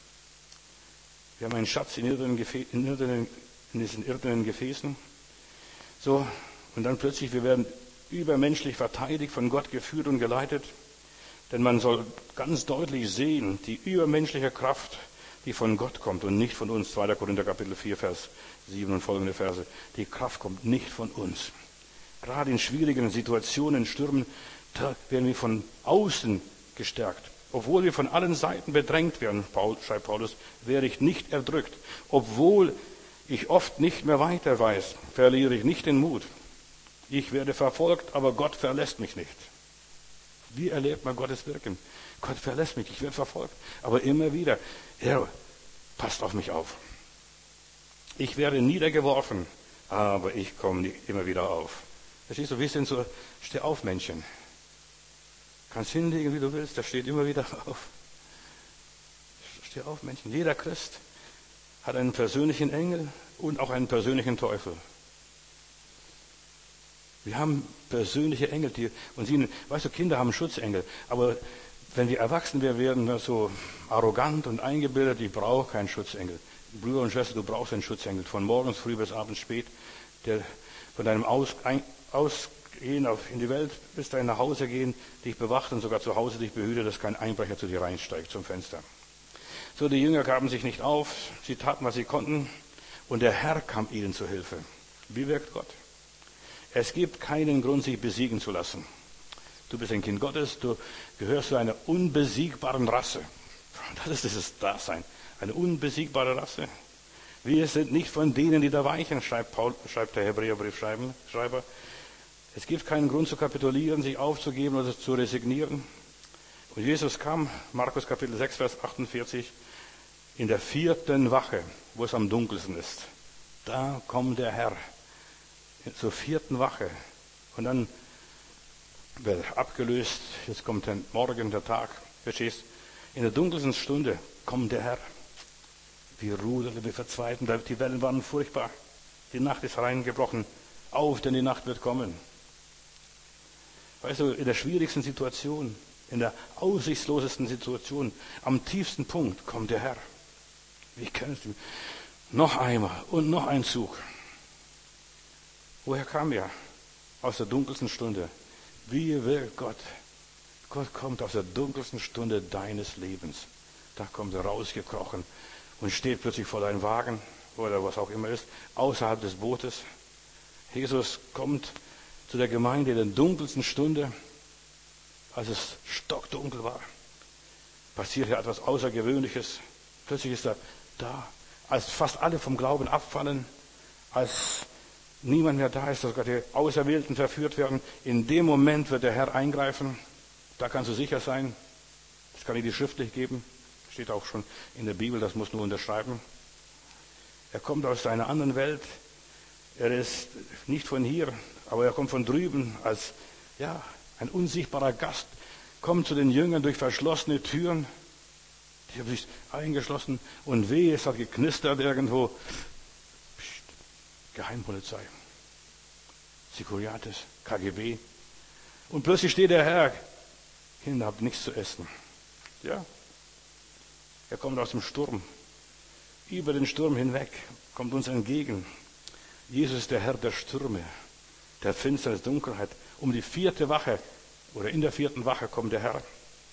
Wir haben einen Schatz in diesen irdenen Gefäßen. So, und dann plötzlich, wir werden übermenschlich verteidigt, von Gott geführt und geleitet. Denn man soll ganz deutlich sehen, die übermenschliche Kraft, die von Gott kommt und nicht von uns. 2. Korinther Kapitel 4, Vers 7 und folgende Verse. Die Kraft kommt nicht von uns. Gerade in schwierigen Situationen, Stürmen, da werden wir von außen gestärkt. Obwohl wir von allen Seiten bedrängt werden, schreibt Paulus, werde ich nicht erdrückt. Obwohl ich oft nicht mehr weiter weiß, verliere ich nicht den Mut. Ich werde verfolgt, aber Gott verlässt mich nicht. Wie erlebt man Gottes Wirken? Gott verlässt mich, ich werde verfolgt. Aber immer wieder, er passt auf mich auf. Ich werde niedergeworfen, aber ich komme immer wieder auf. Verstehst du, wir sind so Steh-auf-Männchen. Kannst hinlegen, wie du willst, der steht immer wieder auf. Steh-auf-Männchen. Jeder Christ hat einen persönlichen Engel und auch einen persönlichen Teufel. Wir haben persönliche Engel, weißt du, Kinder haben Schutzengel, aber wenn wir erwachsen werden wir so arrogant und eingebildet, ich brauche keinen Schutzengel. Brüder und Schwester, du brauchst einen Schutzengel, von morgens früh bis abends spät, der von deinem Ausgehen in die Welt bis dahin nach Hause gehen, dich bewacht und sogar zu Hause dich behütet, dass kein Einbrecher zu dir reinsteigt zum Fenster. So, die Jünger gaben sich nicht auf, sie taten, was sie konnten, und der Herr kam ihnen zu Hilfe. Wie wirkt Gott? Es gibt keinen Grund, sich besiegen zu lassen. Du bist ein Kind Gottes, du gehörst zu einer unbesiegbaren Rasse. Das ist dieses Dasein, eine unbesiegbare Rasse. Wir sind nicht von denen, die da weichen, schreibt der Hebräerbriefschreiber. Es gibt keinen Grund zu kapitulieren, sich aufzugeben oder zu resignieren. Und Jesus kam, Markus Kapitel 6, Vers 48, in der 4. Wache, wo es am dunkelsten ist. Da kommt der Herr, zur 4. Wache. Und dann wird abgelöst, jetzt kommt der Morgen, der Tag, verstehst? In der dunkelsten Stunde kommt der Herr. Wir ruderten, wir verzweifeln, die Wellen waren furchtbar. Die Nacht ist reingebrochen. Auf, denn die Nacht wird kommen. Weißt du, in der schwierigsten Situation, in der aussichtslosesten Situation, am tiefsten Punkt kommt der Herr. Wie kennst du? Noch einmal und noch ein Zug. Woher kam er? Aus der dunkelsten Stunde. Wie wirkt Gott? Gott kommt aus der dunkelsten Stunde deines Lebens. Da kommt er rausgekrochen und steht plötzlich vor deinem Wagen oder was auch immer ist, außerhalb des Bootes. Jesus kommt zu der Gemeinde in der dunkelsten Stunde, als es stockdunkel war. Passiert ja etwas Außergewöhnliches. Plötzlich ist er da. Als fast alle vom Glauben abfallen, als niemand mehr da ist, dass Gott die Auserwählten verführt werden, in dem Moment wird der Herr eingreifen. Da kannst du sicher sein. Das kann ich dir schriftlich geben. Steht auch schon in der Bibel, das musst du nur unterschreiben. Er kommt aus einer anderen Welt. Er ist nicht von hier, aber er kommt von drüben als ein unsichtbarer Gast. Kommt zu den Jüngern durch verschlossene Türen. Die haben sich eingeschlossen und weh, es hat geknistert irgendwo. Psst, Geheimpolizei, Securitas, KGB. Und plötzlich steht der Herr. Kinder, habt nichts zu essen. Ja, er kommt aus dem Sturm. Über den Sturm hinweg kommt uns entgegen. Jesus ist der Herr der Stürme, der Finsternis, Dunkelheit. Um die 4. Wache oder in der 4. Wache kommt der Herr.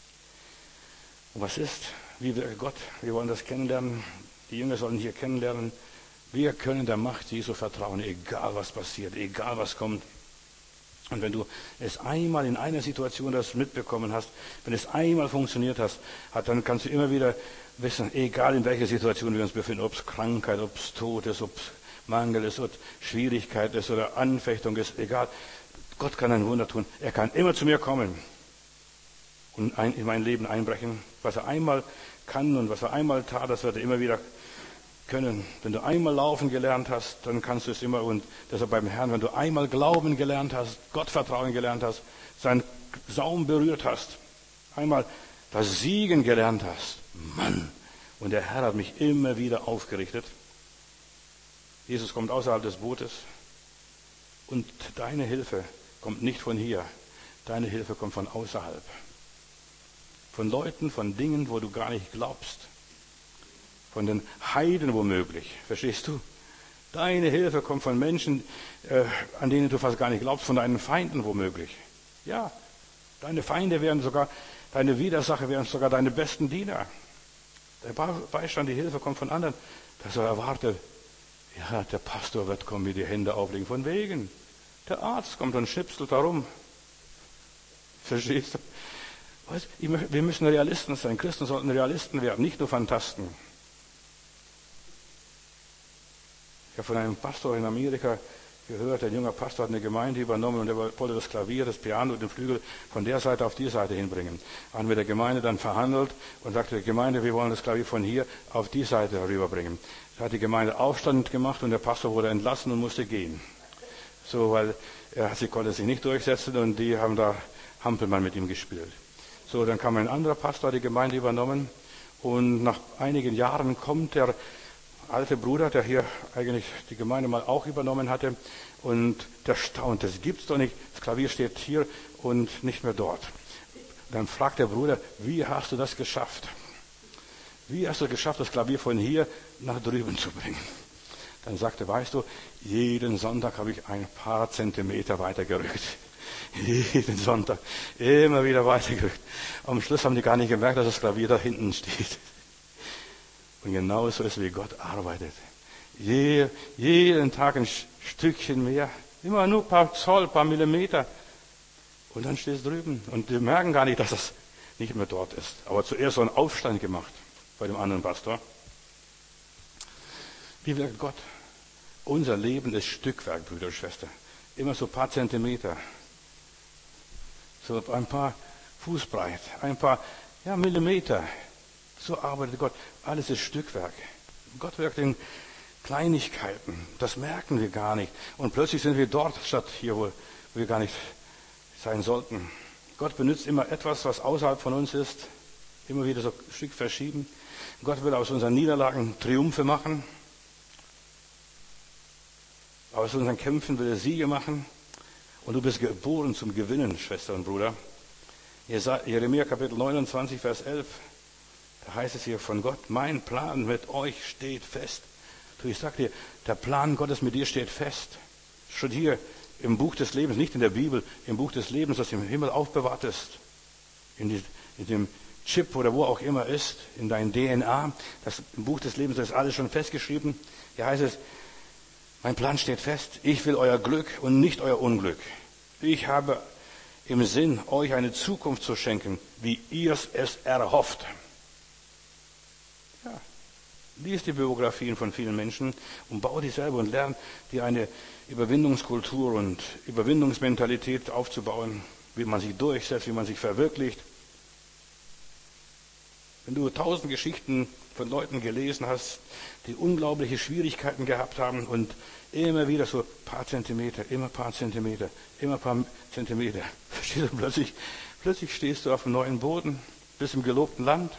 Und was ist? Wie wirkt Gott? Wir wollen das kennenlernen. Die Jünger sollen hier kennenlernen. Wir können der Macht Jesu vertrauen, egal was passiert, egal was kommt. Und wenn du es einmal in einer Situation das mitbekommen hast, wenn es einmal funktioniert hat, dann kannst du immer wieder wissen, egal in welcher Situation wir uns befinden, ob es Krankheit, ob es Tod ist, ob es Mangel ist, ob es Schwierigkeit ist oder Anfechtung ist, egal. Gott kann ein Wunder tun. Er kann immer zu mir kommen und in mein Leben einbrechen. Was er einmal kann und was er einmal tat, das wird er immer wieder können. Wenn du einmal laufen gelernt hast, dann kannst du es immer. Und deshalb beim Herrn, wenn du einmal Glauben gelernt hast, Gottvertrauen gelernt hast, seinen Saum berührt hast, einmal das Siegen gelernt hast, Mann, und der Herr hat mich immer wieder aufgerichtet. Jesus kommt außerhalb des Bootes und deine Hilfe kommt nicht von hier, deine Hilfe kommt von außerhalb. Von Leuten, von Dingen, wo du gar nicht glaubst. Von den Heiden womöglich, verstehst du? Deine Hilfe kommt von Menschen, an denen du fast gar nicht glaubst, von deinen Feinden womöglich. Ja, deine Feinde wären sogar, deine Widersacher wären sogar deine besten Diener. Der Beistand, die Hilfe kommt von anderen. Das er erwartet, ja, der Pastor wird kommen, mir die Hände auflegen. Von wegen. Der Arzt kommt und schnipselt darum. Verstehst du? Wir müssen Realisten sein. Christen sollten Realisten werden, nicht nur Phantasten. Ich habe von einem Pastor in Amerika gehört, ein junger Pastor hat eine Gemeinde übernommen und er wollte das Klavier, das Piano und den Flügel von der Seite auf die Seite hinbringen. Haben mit der Gemeinde dann verhandelt und sagte, Gemeinde, wir wollen das Klavier von hier auf die Seite rüberbringen. Da hat die Gemeinde Aufstand gemacht und der Pastor wurde entlassen und musste gehen. So, weil sie konnte sich nicht durchsetzen und die haben da Hampelmann mit ihm gespielt. So, dann kam ein anderer Pastor, hat die Gemeinde übernommen und nach einigen Jahren kommt der alte Bruder, der hier eigentlich die Gemeinde mal auch übernommen hatte und der staunt, das gibt's doch nicht, das Klavier steht hier und nicht mehr dort. Dann fragt der Bruder, wie hast du das geschafft? Wie hast du geschafft, das Klavier von hier nach drüben zu bringen? Dann sagte, weißt du, jeden Sonntag habe ich ein paar Zentimeter weitergerückt. Jeden Sonntag, immer wieder weitergerückt. Am Schluss haben die gar nicht gemerkt, dass das Klavier da hinten steht. Und genauso ist, wie Gott arbeitet. Jeden Tag ein Stückchen mehr. Immer nur ein paar Zoll, ein paar Millimeter. Und dann steht es drüben. Und die merken gar nicht, dass es nicht mehr dort ist. Aber zuerst so einen Aufstand gemacht bei dem anderen Pastor. Wie wirkt Gott? Unser Leben ist Stückwerk, Brüder und Schwestern. Immer so ein paar Zentimeter. So ein paar Fußbreit, ein paar Millimeter. So arbeitet Gott. Alles ist Stückwerk. Gott wirkt in Kleinigkeiten. Das merken wir gar nicht. Und plötzlich sind wir dort, statt hier, wo wir gar nicht sein sollten. Gott benutzt immer etwas, was außerhalb von uns ist. Immer wieder so ein Stück verschieben. Gott will aus unseren Niederlagen Triumphe machen. Aus unseren Kämpfen will er Siege machen. Und du bist geboren zum Gewinnen, Schwester und Bruder. Jeremia Kapitel 29, Vers 11. Da heißt es hier von Gott, mein Plan mit euch steht fest. Du, ich sag dir, der Plan Gottes mit dir steht fest. Schon hier im Buch des Lebens, nicht in der Bibel, im Buch des Lebens, das im Himmel aufbewahrt ist. In dem Chip oder wo auch immer ist, in dein DNA. Im Buch des Lebens, das ist alles schon festgeschrieben. Hier heißt es, mein Plan steht fest. Ich will euer Glück und nicht euer Unglück. Ich habe im Sinn, euch eine Zukunft zu schenken, wie ihr es erhofft. Ja, lies die Biografien von vielen Menschen und bau die selber und lern dir eine Überwindungskultur und Überwindungsmentalität aufzubauen, wie man sich durchsetzt, wie man sich verwirklicht. Wenn du 1000 Geschichten von Leuten gelesen hast, die unglaubliche Schwierigkeiten gehabt haben und immer wieder so ein paar Zentimeter, immer ein paar Zentimeter, immer ein paar Zentimeter. Verstehst du, plötzlich stehst du auf einem neuen Boden, bist im gelobten Land.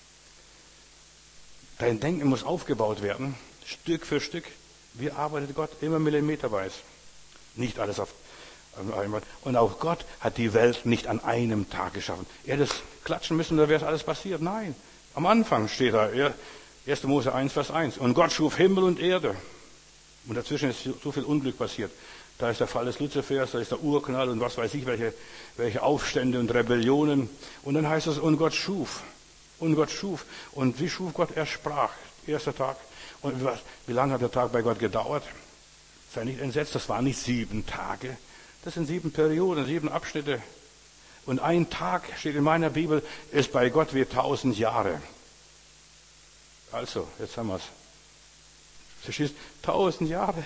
Dein Denken muss aufgebaut werden, Stück für Stück. Wie arbeitet Gott? Immer millimeterweise. Nicht alles auf einmal. Und auch Gott hat die Welt nicht an einem Tag geschaffen. Er hätte es klatschen müssen, da wäre es alles passiert. Nein, am Anfang steht da, 1. Mose 1, Vers 1. Und Gott schuf Himmel und Erde. Und dazwischen ist so viel Unglück passiert. Da ist der Fall des Luzifers, da ist der Urknall und was weiß ich, welche Aufstände und Rebellionen. Und dann heißt es, und Gott schuf. Und Gott schuf. Und wie schuf Gott? Er sprach. Erster Tag. Und wie lange hat der Tag bei Gott gedauert? Sei nicht entsetzt, das waren nicht 7 Tage. Das sind 7 Perioden, 7 Abschnitte. Und ein Tag, steht in meiner Bibel, ist bei Gott wie 1000 Jahre. Also, jetzt haben wir es. Verstehst? 1000 Jahre.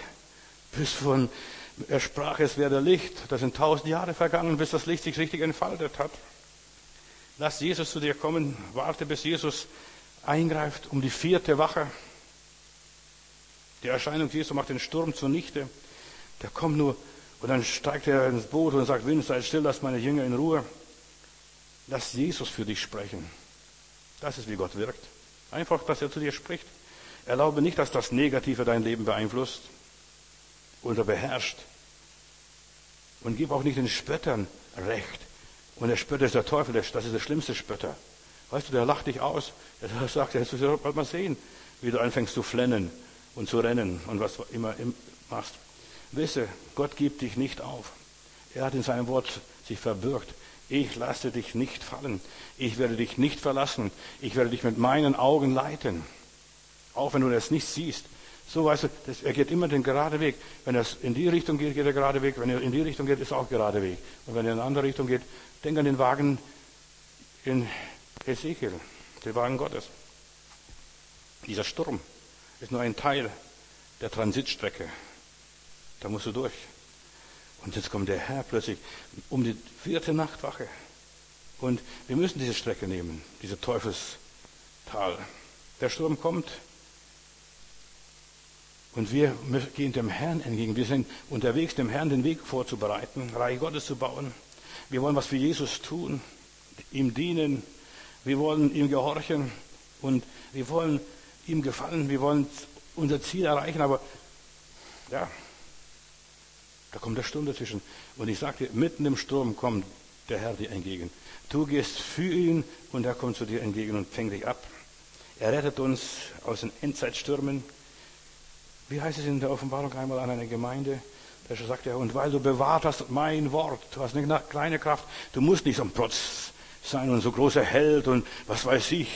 Er sprach, es werde Licht. Da sind 1000 Jahre vergangen, bis das Licht sich richtig entfaltet hat. Lass Jesus zu dir kommen. Warte, bis Jesus eingreift um die 4. Wache. Die Erscheinung Jesu macht den Sturm zunichte. Der kommt nur und dann steigt er ins Boot und sagt, Wind, sei still, lass meine Jünger in Ruhe. Lass Jesus für dich sprechen. Das ist, wie Gott wirkt. Einfach, dass er zu dir spricht. Erlaube nicht, dass das Negative dein Leben beeinflusst oder beherrscht. Und gib auch nicht den Spöttern Recht. Und der Spötter ist der Teufel, das ist der schlimmste Spötter. Weißt du, der lacht dich aus. Er sagt, jetzt soll mal sehen, wie du anfängst zu flennen und zu rennen und was immer machst. Wisse, Gott gibt dich nicht auf. Er hat in seinem Wort sich verbürgt. Ich lasse dich nicht fallen. Ich werde dich nicht verlassen. Ich werde dich mit meinen Augen leiten. Auch wenn du das nicht siehst. So weißt du, er geht immer den geraden Weg. Wenn er in die Richtung geht, geht der gerade Weg. Wenn er in die Richtung geht, ist er auch gerade Weg. Und wenn er in eine andere Richtung geht, denk an den Wagen in Ezekiel, den Wagen Gottes. Dieser Sturm ist nur ein Teil der Transitstrecke. Da musst du durch. Und jetzt kommt der Herr plötzlich um die 4. Nachtwache. Und wir müssen diese Strecke nehmen, diese Teufelstal. Der Sturm kommt. Und wir gehen dem Herrn entgegen. Wir sind unterwegs, dem Herrn den Weg vorzubereiten, Reich Gottes zu bauen. Wir wollen was für Jesus tun, ihm dienen. Wir wollen ihm gehorchen und wir wollen ihm gefallen. Wir wollen unser Ziel erreichen. Aber ja, da kommt der Sturm dazwischen. Und ich sage dir, mitten im Sturm kommt der Herr dir entgegen. Du gehst für ihn und er kommt zu dir entgegen und fängt dich ab. Er rettet uns aus den Endzeitstürmen. Wie heißt es in der Offenbarung einmal an einer Gemeinde? Da sagt er, und weil du bewahrt hast mein Wort, du hast eine kleine Kraft, du musst nicht so ein Protz sein und so großer Held und was weiß ich,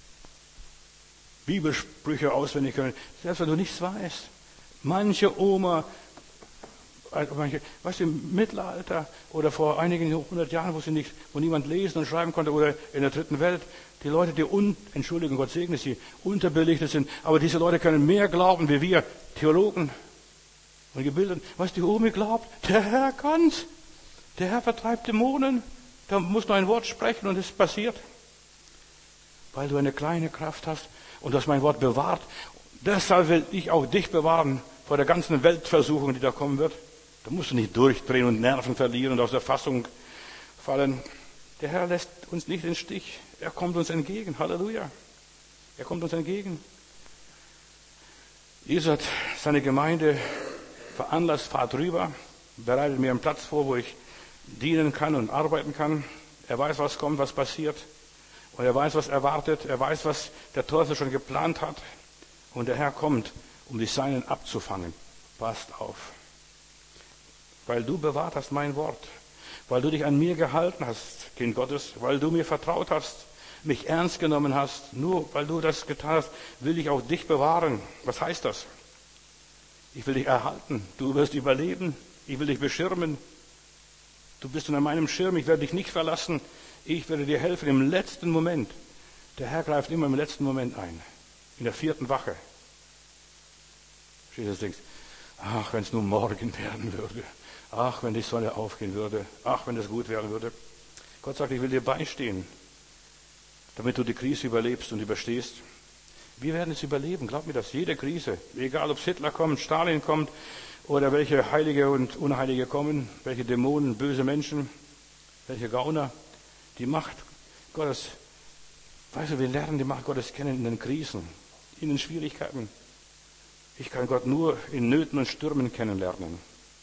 Bibelsprüche auswendig können, selbst wenn du nichts weißt. Manche Oma, weißt du, im Mittelalter oder vor einigen 100 Jahren, wo niemand lesen und schreiben konnte, oder in der 3. Welt, die Leute, die Entschuldigung, Gott segne sie, unterbelichtet sind, aber diese Leute können mehr glauben wie wir, Theologen und Gebildeten. Was die Omi glaubt, der Herr kann's. Der Herr vertreibt Dämonen. Da musst du ein Wort sprechen und es passiert. Weil du eine kleine Kraft hast und du hast mein Wort bewahrt. Deshalb will ich auch dich bewahren vor der ganzen Weltversuchung, die da kommen wird. Da musst du nicht durchdrehen und Nerven verlieren und aus der Fassung fallen. Der Herr lässt uns nicht im Stich. Er kommt uns entgegen. Halleluja. Er kommt uns entgegen. Jesus hat seine Gemeinde veranlasst, fahrt rüber, bereitet mir einen Platz vor, wo ich dienen kann und arbeiten kann. Er weiß, was kommt, was passiert. Und er weiß, was erwartet. Er weiß, was der Teufel schon geplant hat. Und der Herr kommt, um die Seinen abzufangen. Passt auf. Weil du bewahrt hast mein Wort. Weil du dich an mir gehalten hast, Kind Gottes. Weil du mir vertraut hast, mich ernst genommen hast. Nur weil du das getan hast, will ich auch dich bewahren. Was heißt das? Ich will dich erhalten. Du wirst überleben. Ich will dich beschirmen. Du bist unter meinem Schirm. Ich werde dich nicht verlassen. Ich werde dir helfen im letzten Moment. Der Herr greift immer im letzten Moment ein. In der 4. Wache. Jesus denkt, ach, wenn es nur morgen werden würde. Ach, wenn die Sonne aufgehen würde. Ach, wenn es gut werden würde. Gott sagt, ich will dir beistehen, damit du die Krise überlebst und überstehst. Wir werden es überleben, glaub mir das. Jede Krise, egal ob Hitler kommt, Stalin kommt oder welche Heilige und Unheilige kommen, welche Dämonen, böse Menschen, welche Gauner. Die Macht Gottes, weißt du, wir lernen die Macht Gottes kennen in den Krisen, in den Schwierigkeiten. Ich kann Gott nur in Nöten und Stürmen kennenlernen.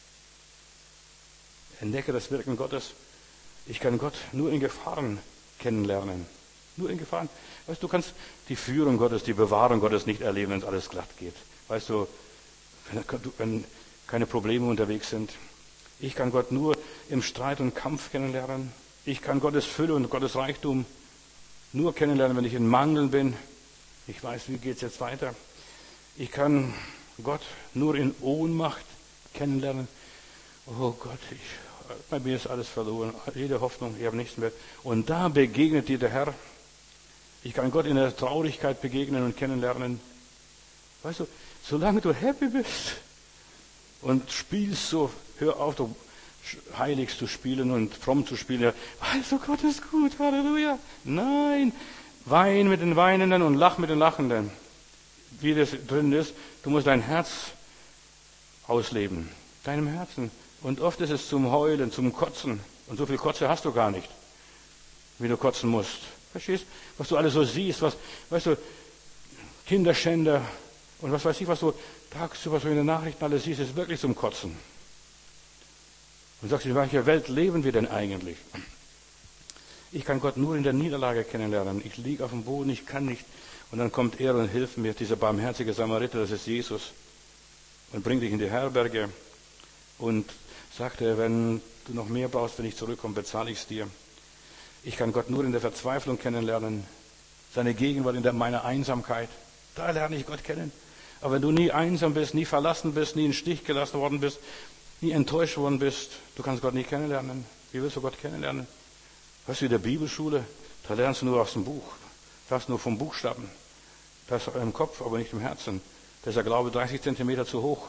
Entdecke das Wirken Gottes. Ich kann Gott nur in Gefahren kennenlernen. Nur in Gefahren. Weißt du, du kannst die Führung Gottes, die Bewahrung Gottes nicht erleben, wenn es alles glatt geht. Weißt du, wenn keine Probleme unterwegs sind. Ich kann Gott nur im Streit und Kampf kennenlernen. Ich kann Gottes Fülle und Gottes Reichtum nur kennenlernen, wenn ich in Mangeln bin. Ich weiß, wie geht es jetzt weiter. Ich kann Gott nur in Ohnmacht kennenlernen. Oh Gott, bei mir ist alles verloren. Jede Hoffnung, ich habe nichts mehr. Und da begegnet dir der Herr. Ich kann Gott in der Traurigkeit begegnen und kennenlernen. Weißt du, solange du happy bist und spielst so, hör auf, du heilig zu spielen und fromm zu spielen. Weißt du, Gott ist gut, Halleluja. Nein, wein mit den Weinenden und lach mit den Lachenden. Wie das drin ist, du musst dein Herz ausleben, deinem Herzen. Und oft ist es zum Heulen, zum Kotzen. Und so viel Kotze hast du gar nicht, wie du kotzen musst. Verstehst? Was du alles so siehst, weißt du, Kinderschänder und was weiß ich, was du tagsüber so in den Nachrichten alles siehst, ist wirklich zum Kotzen. Und sagst du, in welcher Welt leben wir denn eigentlich? Ich kann Gott nur in der Niederlage kennenlernen. Ich liege auf dem Boden, ich kann nicht. Und dann kommt er und hilft mir, dieser barmherzige Samariter, das ist Jesus, und bringt dich in die Herberge und sagt er, wenn du noch mehr brauchst, wenn ich zurückkomme, bezahle ich es dir. Ich kann Gott nur in der Verzweiflung kennenlernen, seine Gegenwart in meiner Einsamkeit. Da lerne ich Gott kennen. Aber wenn du nie einsam bist, nie verlassen bist, nie in den Stich gelassen worden bist, nie enttäuscht worden bist, du kannst Gott nicht kennenlernen. Wie willst du Gott kennenlernen? Weißt du, in der Bibelschule, da lernst du nur aus dem Buch. Da hast du nur vom Buchstaben. Das ist im Kopf, aber nicht im Herzen. Da ist der Glaube 30 Zentimeter zu hoch.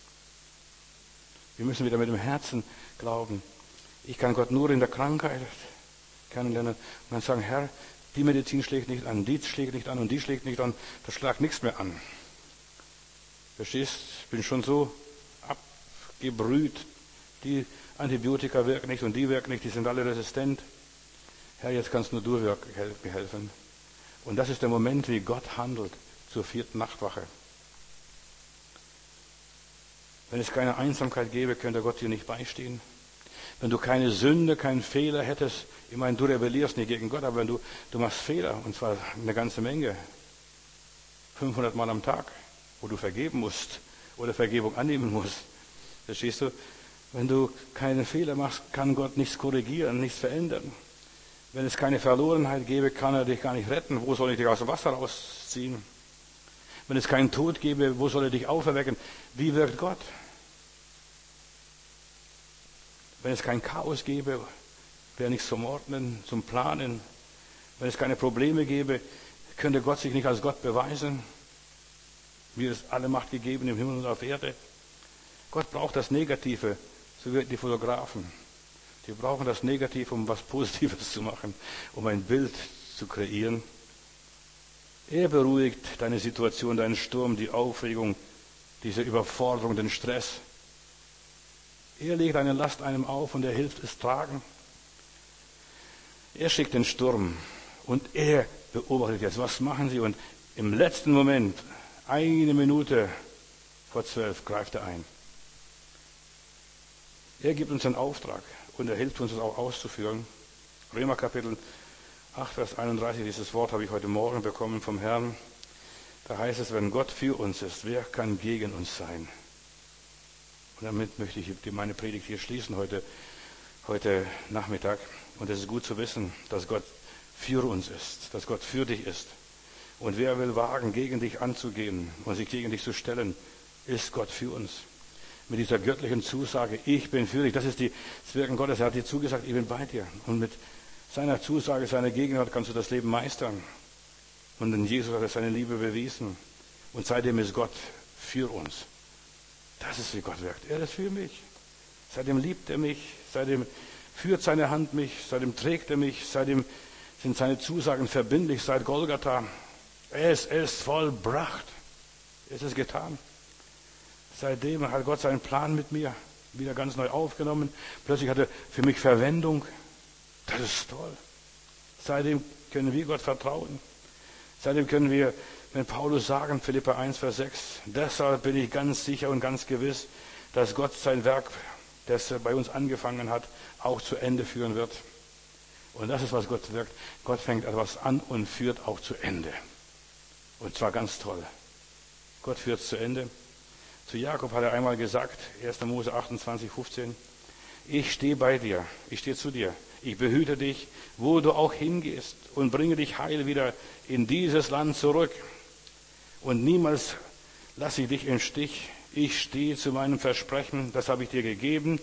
Wir müssen wieder mit dem Herzen glauben. Ich kann Gott nur in der Krankheit kennenlernen und dann sagen, Herr, die Medizin schlägt nicht an, die schlägt nicht an und die schlägt nicht an, da schlägt nichts mehr an. Verstehst? Ich bin schon so abgebrüht. Die Antibiotika wirken nicht und die wirken nicht, die sind alle resistent. Herr, jetzt kannst nur du mir helfen. Und das ist der Moment, wie Gott handelt zur 4. Nachtwache. Wenn es keine Einsamkeit gäbe, könnte Gott dir nicht beistehen. Wenn du keine Sünde, keinen Fehler hättest, ich meine, du rebellierst nicht gegen Gott, aber wenn du machst Fehler, und zwar eine ganze Menge, 500 Mal am Tag, wo du vergeben musst oder Vergebung annehmen musst. Verstehst du? Wenn du keine Fehler machst, kann Gott nichts korrigieren, nichts verändern. Wenn es keine Verlorenheit gäbe, kann er dich gar nicht retten. Wo soll ich dich aus dem Wasser rausziehen? Wenn es keinen Tod gäbe, wo soll er dich auferwecken? Wie wirkt Gott? Wenn es kein Chaos gäbe, wäre nichts zum Ordnen, zum Planen. Wenn es keine Probleme gäbe, könnte Gott sich nicht als Gott beweisen. Mir ist alle Macht gegeben im Himmel und auf Erde. Gott braucht das Negative, so wie die Fotografen. Die brauchen das Negativ, um was Positives zu machen, um ein Bild zu kreieren. Er beruhigt deine Situation, deinen Sturm, die Aufregung, diese Überforderung, den Stress. Er legt eine Last einem auf und er hilft es tragen. Er schickt den Sturm und er beobachtet jetzt, was machen sie? Und im letzten Moment, 1:12 greift er ein. Er gibt uns einen Auftrag und er hilft uns, es auch auszuführen. Römer Kapitel 8, Vers 31, dieses Wort habe ich heute Morgen bekommen vom Herrn. Da heißt es, wenn Gott für uns ist, wer kann gegen uns sein? Und damit möchte ich meine Predigt hier schließen heute Nachmittag. Und es ist gut zu wissen, dass Gott für uns ist, dass Gott für dich ist. Und wer will wagen, gegen dich anzugehen und sich gegen dich zu stellen, ist Gott für uns. Mit dieser göttlichen Zusage, ich bin für dich, das ist das Wirken Gottes. Er hat dir zugesagt, ich bin bei dir. Und mit seiner Zusage, seiner Gegenwart kannst du das Leben meistern. Und in Jesus hat er seine Liebe bewiesen. Und seitdem ist Gott für uns. Das ist, wie Gott wirkt. Er ist für mich. Seitdem liebt er mich. Seitdem führt seine Hand mich. Seitdem trägt er mich. Seitdem sind seine Zusagen verbindlich. Seit Golgatha. Es ist vollbracht. Es ist getan. Seitdem hat Gott seinen Plan mit mir wieder ganz neu aufgenommen. Plötzlich hat er für mich Verwendung. Das ist toll. Seitdem können wir Gott vertrauen. Seitdem können wir, wenn Paulus sagen, Philipper 1, Vers 6, deshalb bin ich ganz sicher und ganz gewiss, dass Gott sein Werk, das er bei uns angefangen hat, auch zu Ende führen wird. Und das ist, was Gott wirkt. Gott fängt etwas an und führt auch zu Ende. Und zwar ganz toll. Gott führt es zu Ende. Zu Jakob hat er einmal gesagt, 1. Mose 28, 15, ich stehe bei dir, ich stehe zu dir, ich behüte dich, wo du auch hingehst und bringe dich heil wieder in dieses Land zurück. Und niemals lasse ich dich im Stich. Ich stehe zu meinem Versprechen, das habe ich dir gegeben,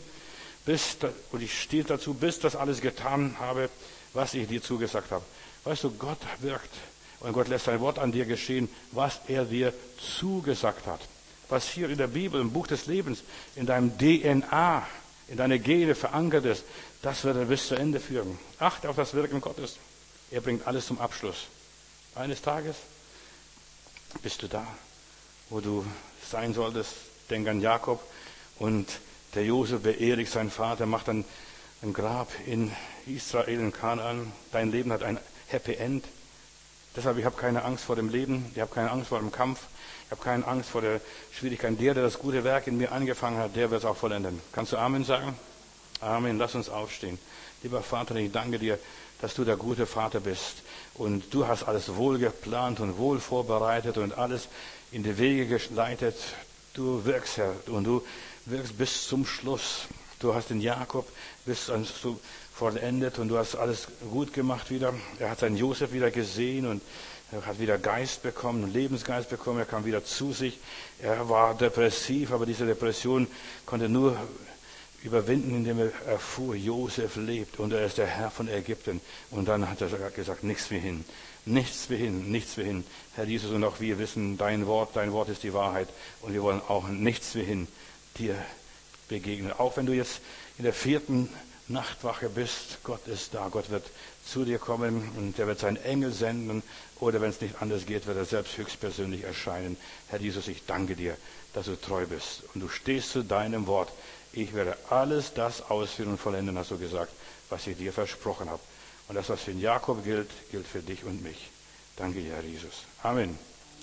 und ich stehe dazu, bis das alles getan habe, was ich dir zugesagt habe. Weißt du, Gott wirkt und Gott lässt sein Wort an dir geschehen, was er dir zugesagt hat. Was hier in der Bibel, im Buch des Lebens, in deinem DNA, in deine Gene verankert ist, das wird er bis zu Ende führen. Achte auf das Wirken Gottes. Er bringt alles zum Abschluss. Eines Tages bist du da, wo du sein solltest. Denk an Jakob und der Josef beerdigt seinen Vater, macht dann ein Grab in Israel, in Kanaan. Dein Leben hat ein Happy End. Deshalb, ich habe keine Angst vor dem Leben, ich habe keine Angst vor dem Kampf, ich habe keine Angst vor der Schwierigkeit. Der das gute Werk in mir angefangen hat, der wird es auch vollenden. Kannst du Amen sagen? Amen. Lass uns aufstehen. Lieber Vater, ich danke dir, dass du der gute Vater bist. Und du hast alles wohl geplant und wohl vorbereitet und alles in die Wege geleitet. Du wirkst, Herr, und du wirkst bis zum Schluss. Du hast den Jakob bis zu vollendet und du hast alles gut gemacht wieder. Er hat seinen Josef wieder gesehen und er hat wieder Geist bekommen, Lebensgeist bekommen. Er kam wieder zu sich. Er war depressiv, aber diese Depression konnte nur überwinden, indem er erfuhr, Josef lebt und er ist der Herr von Ägypten. Und dann hat er gesagt, nichts mehr hin, nichts mehr hin, nichts mehr hin. Herr Jesus, und auch wir wissen, dein Wort ist die Wahrheit und wir wollen auch nichts mehr hin dir begegnen. Auch wenn du jetzt in der 4. Nachtwache bist, Gott ist da, Gott wird zu dir kommen und er wird seinen Engel senden oder wenn es nicht anders geht, wird er selbst höchstpersönlich erscheinen. Herr Jesus, ich danke dir, dass du treu bist und du stehst zu deinem Wort. Ich werde alles das ausführen und vollenden, hast du gesagt, was ich dir versprochen habe. Und das, was für den Jakob gilt, gilt für dich und mich. Danke dir, Herr Jesus. Amen.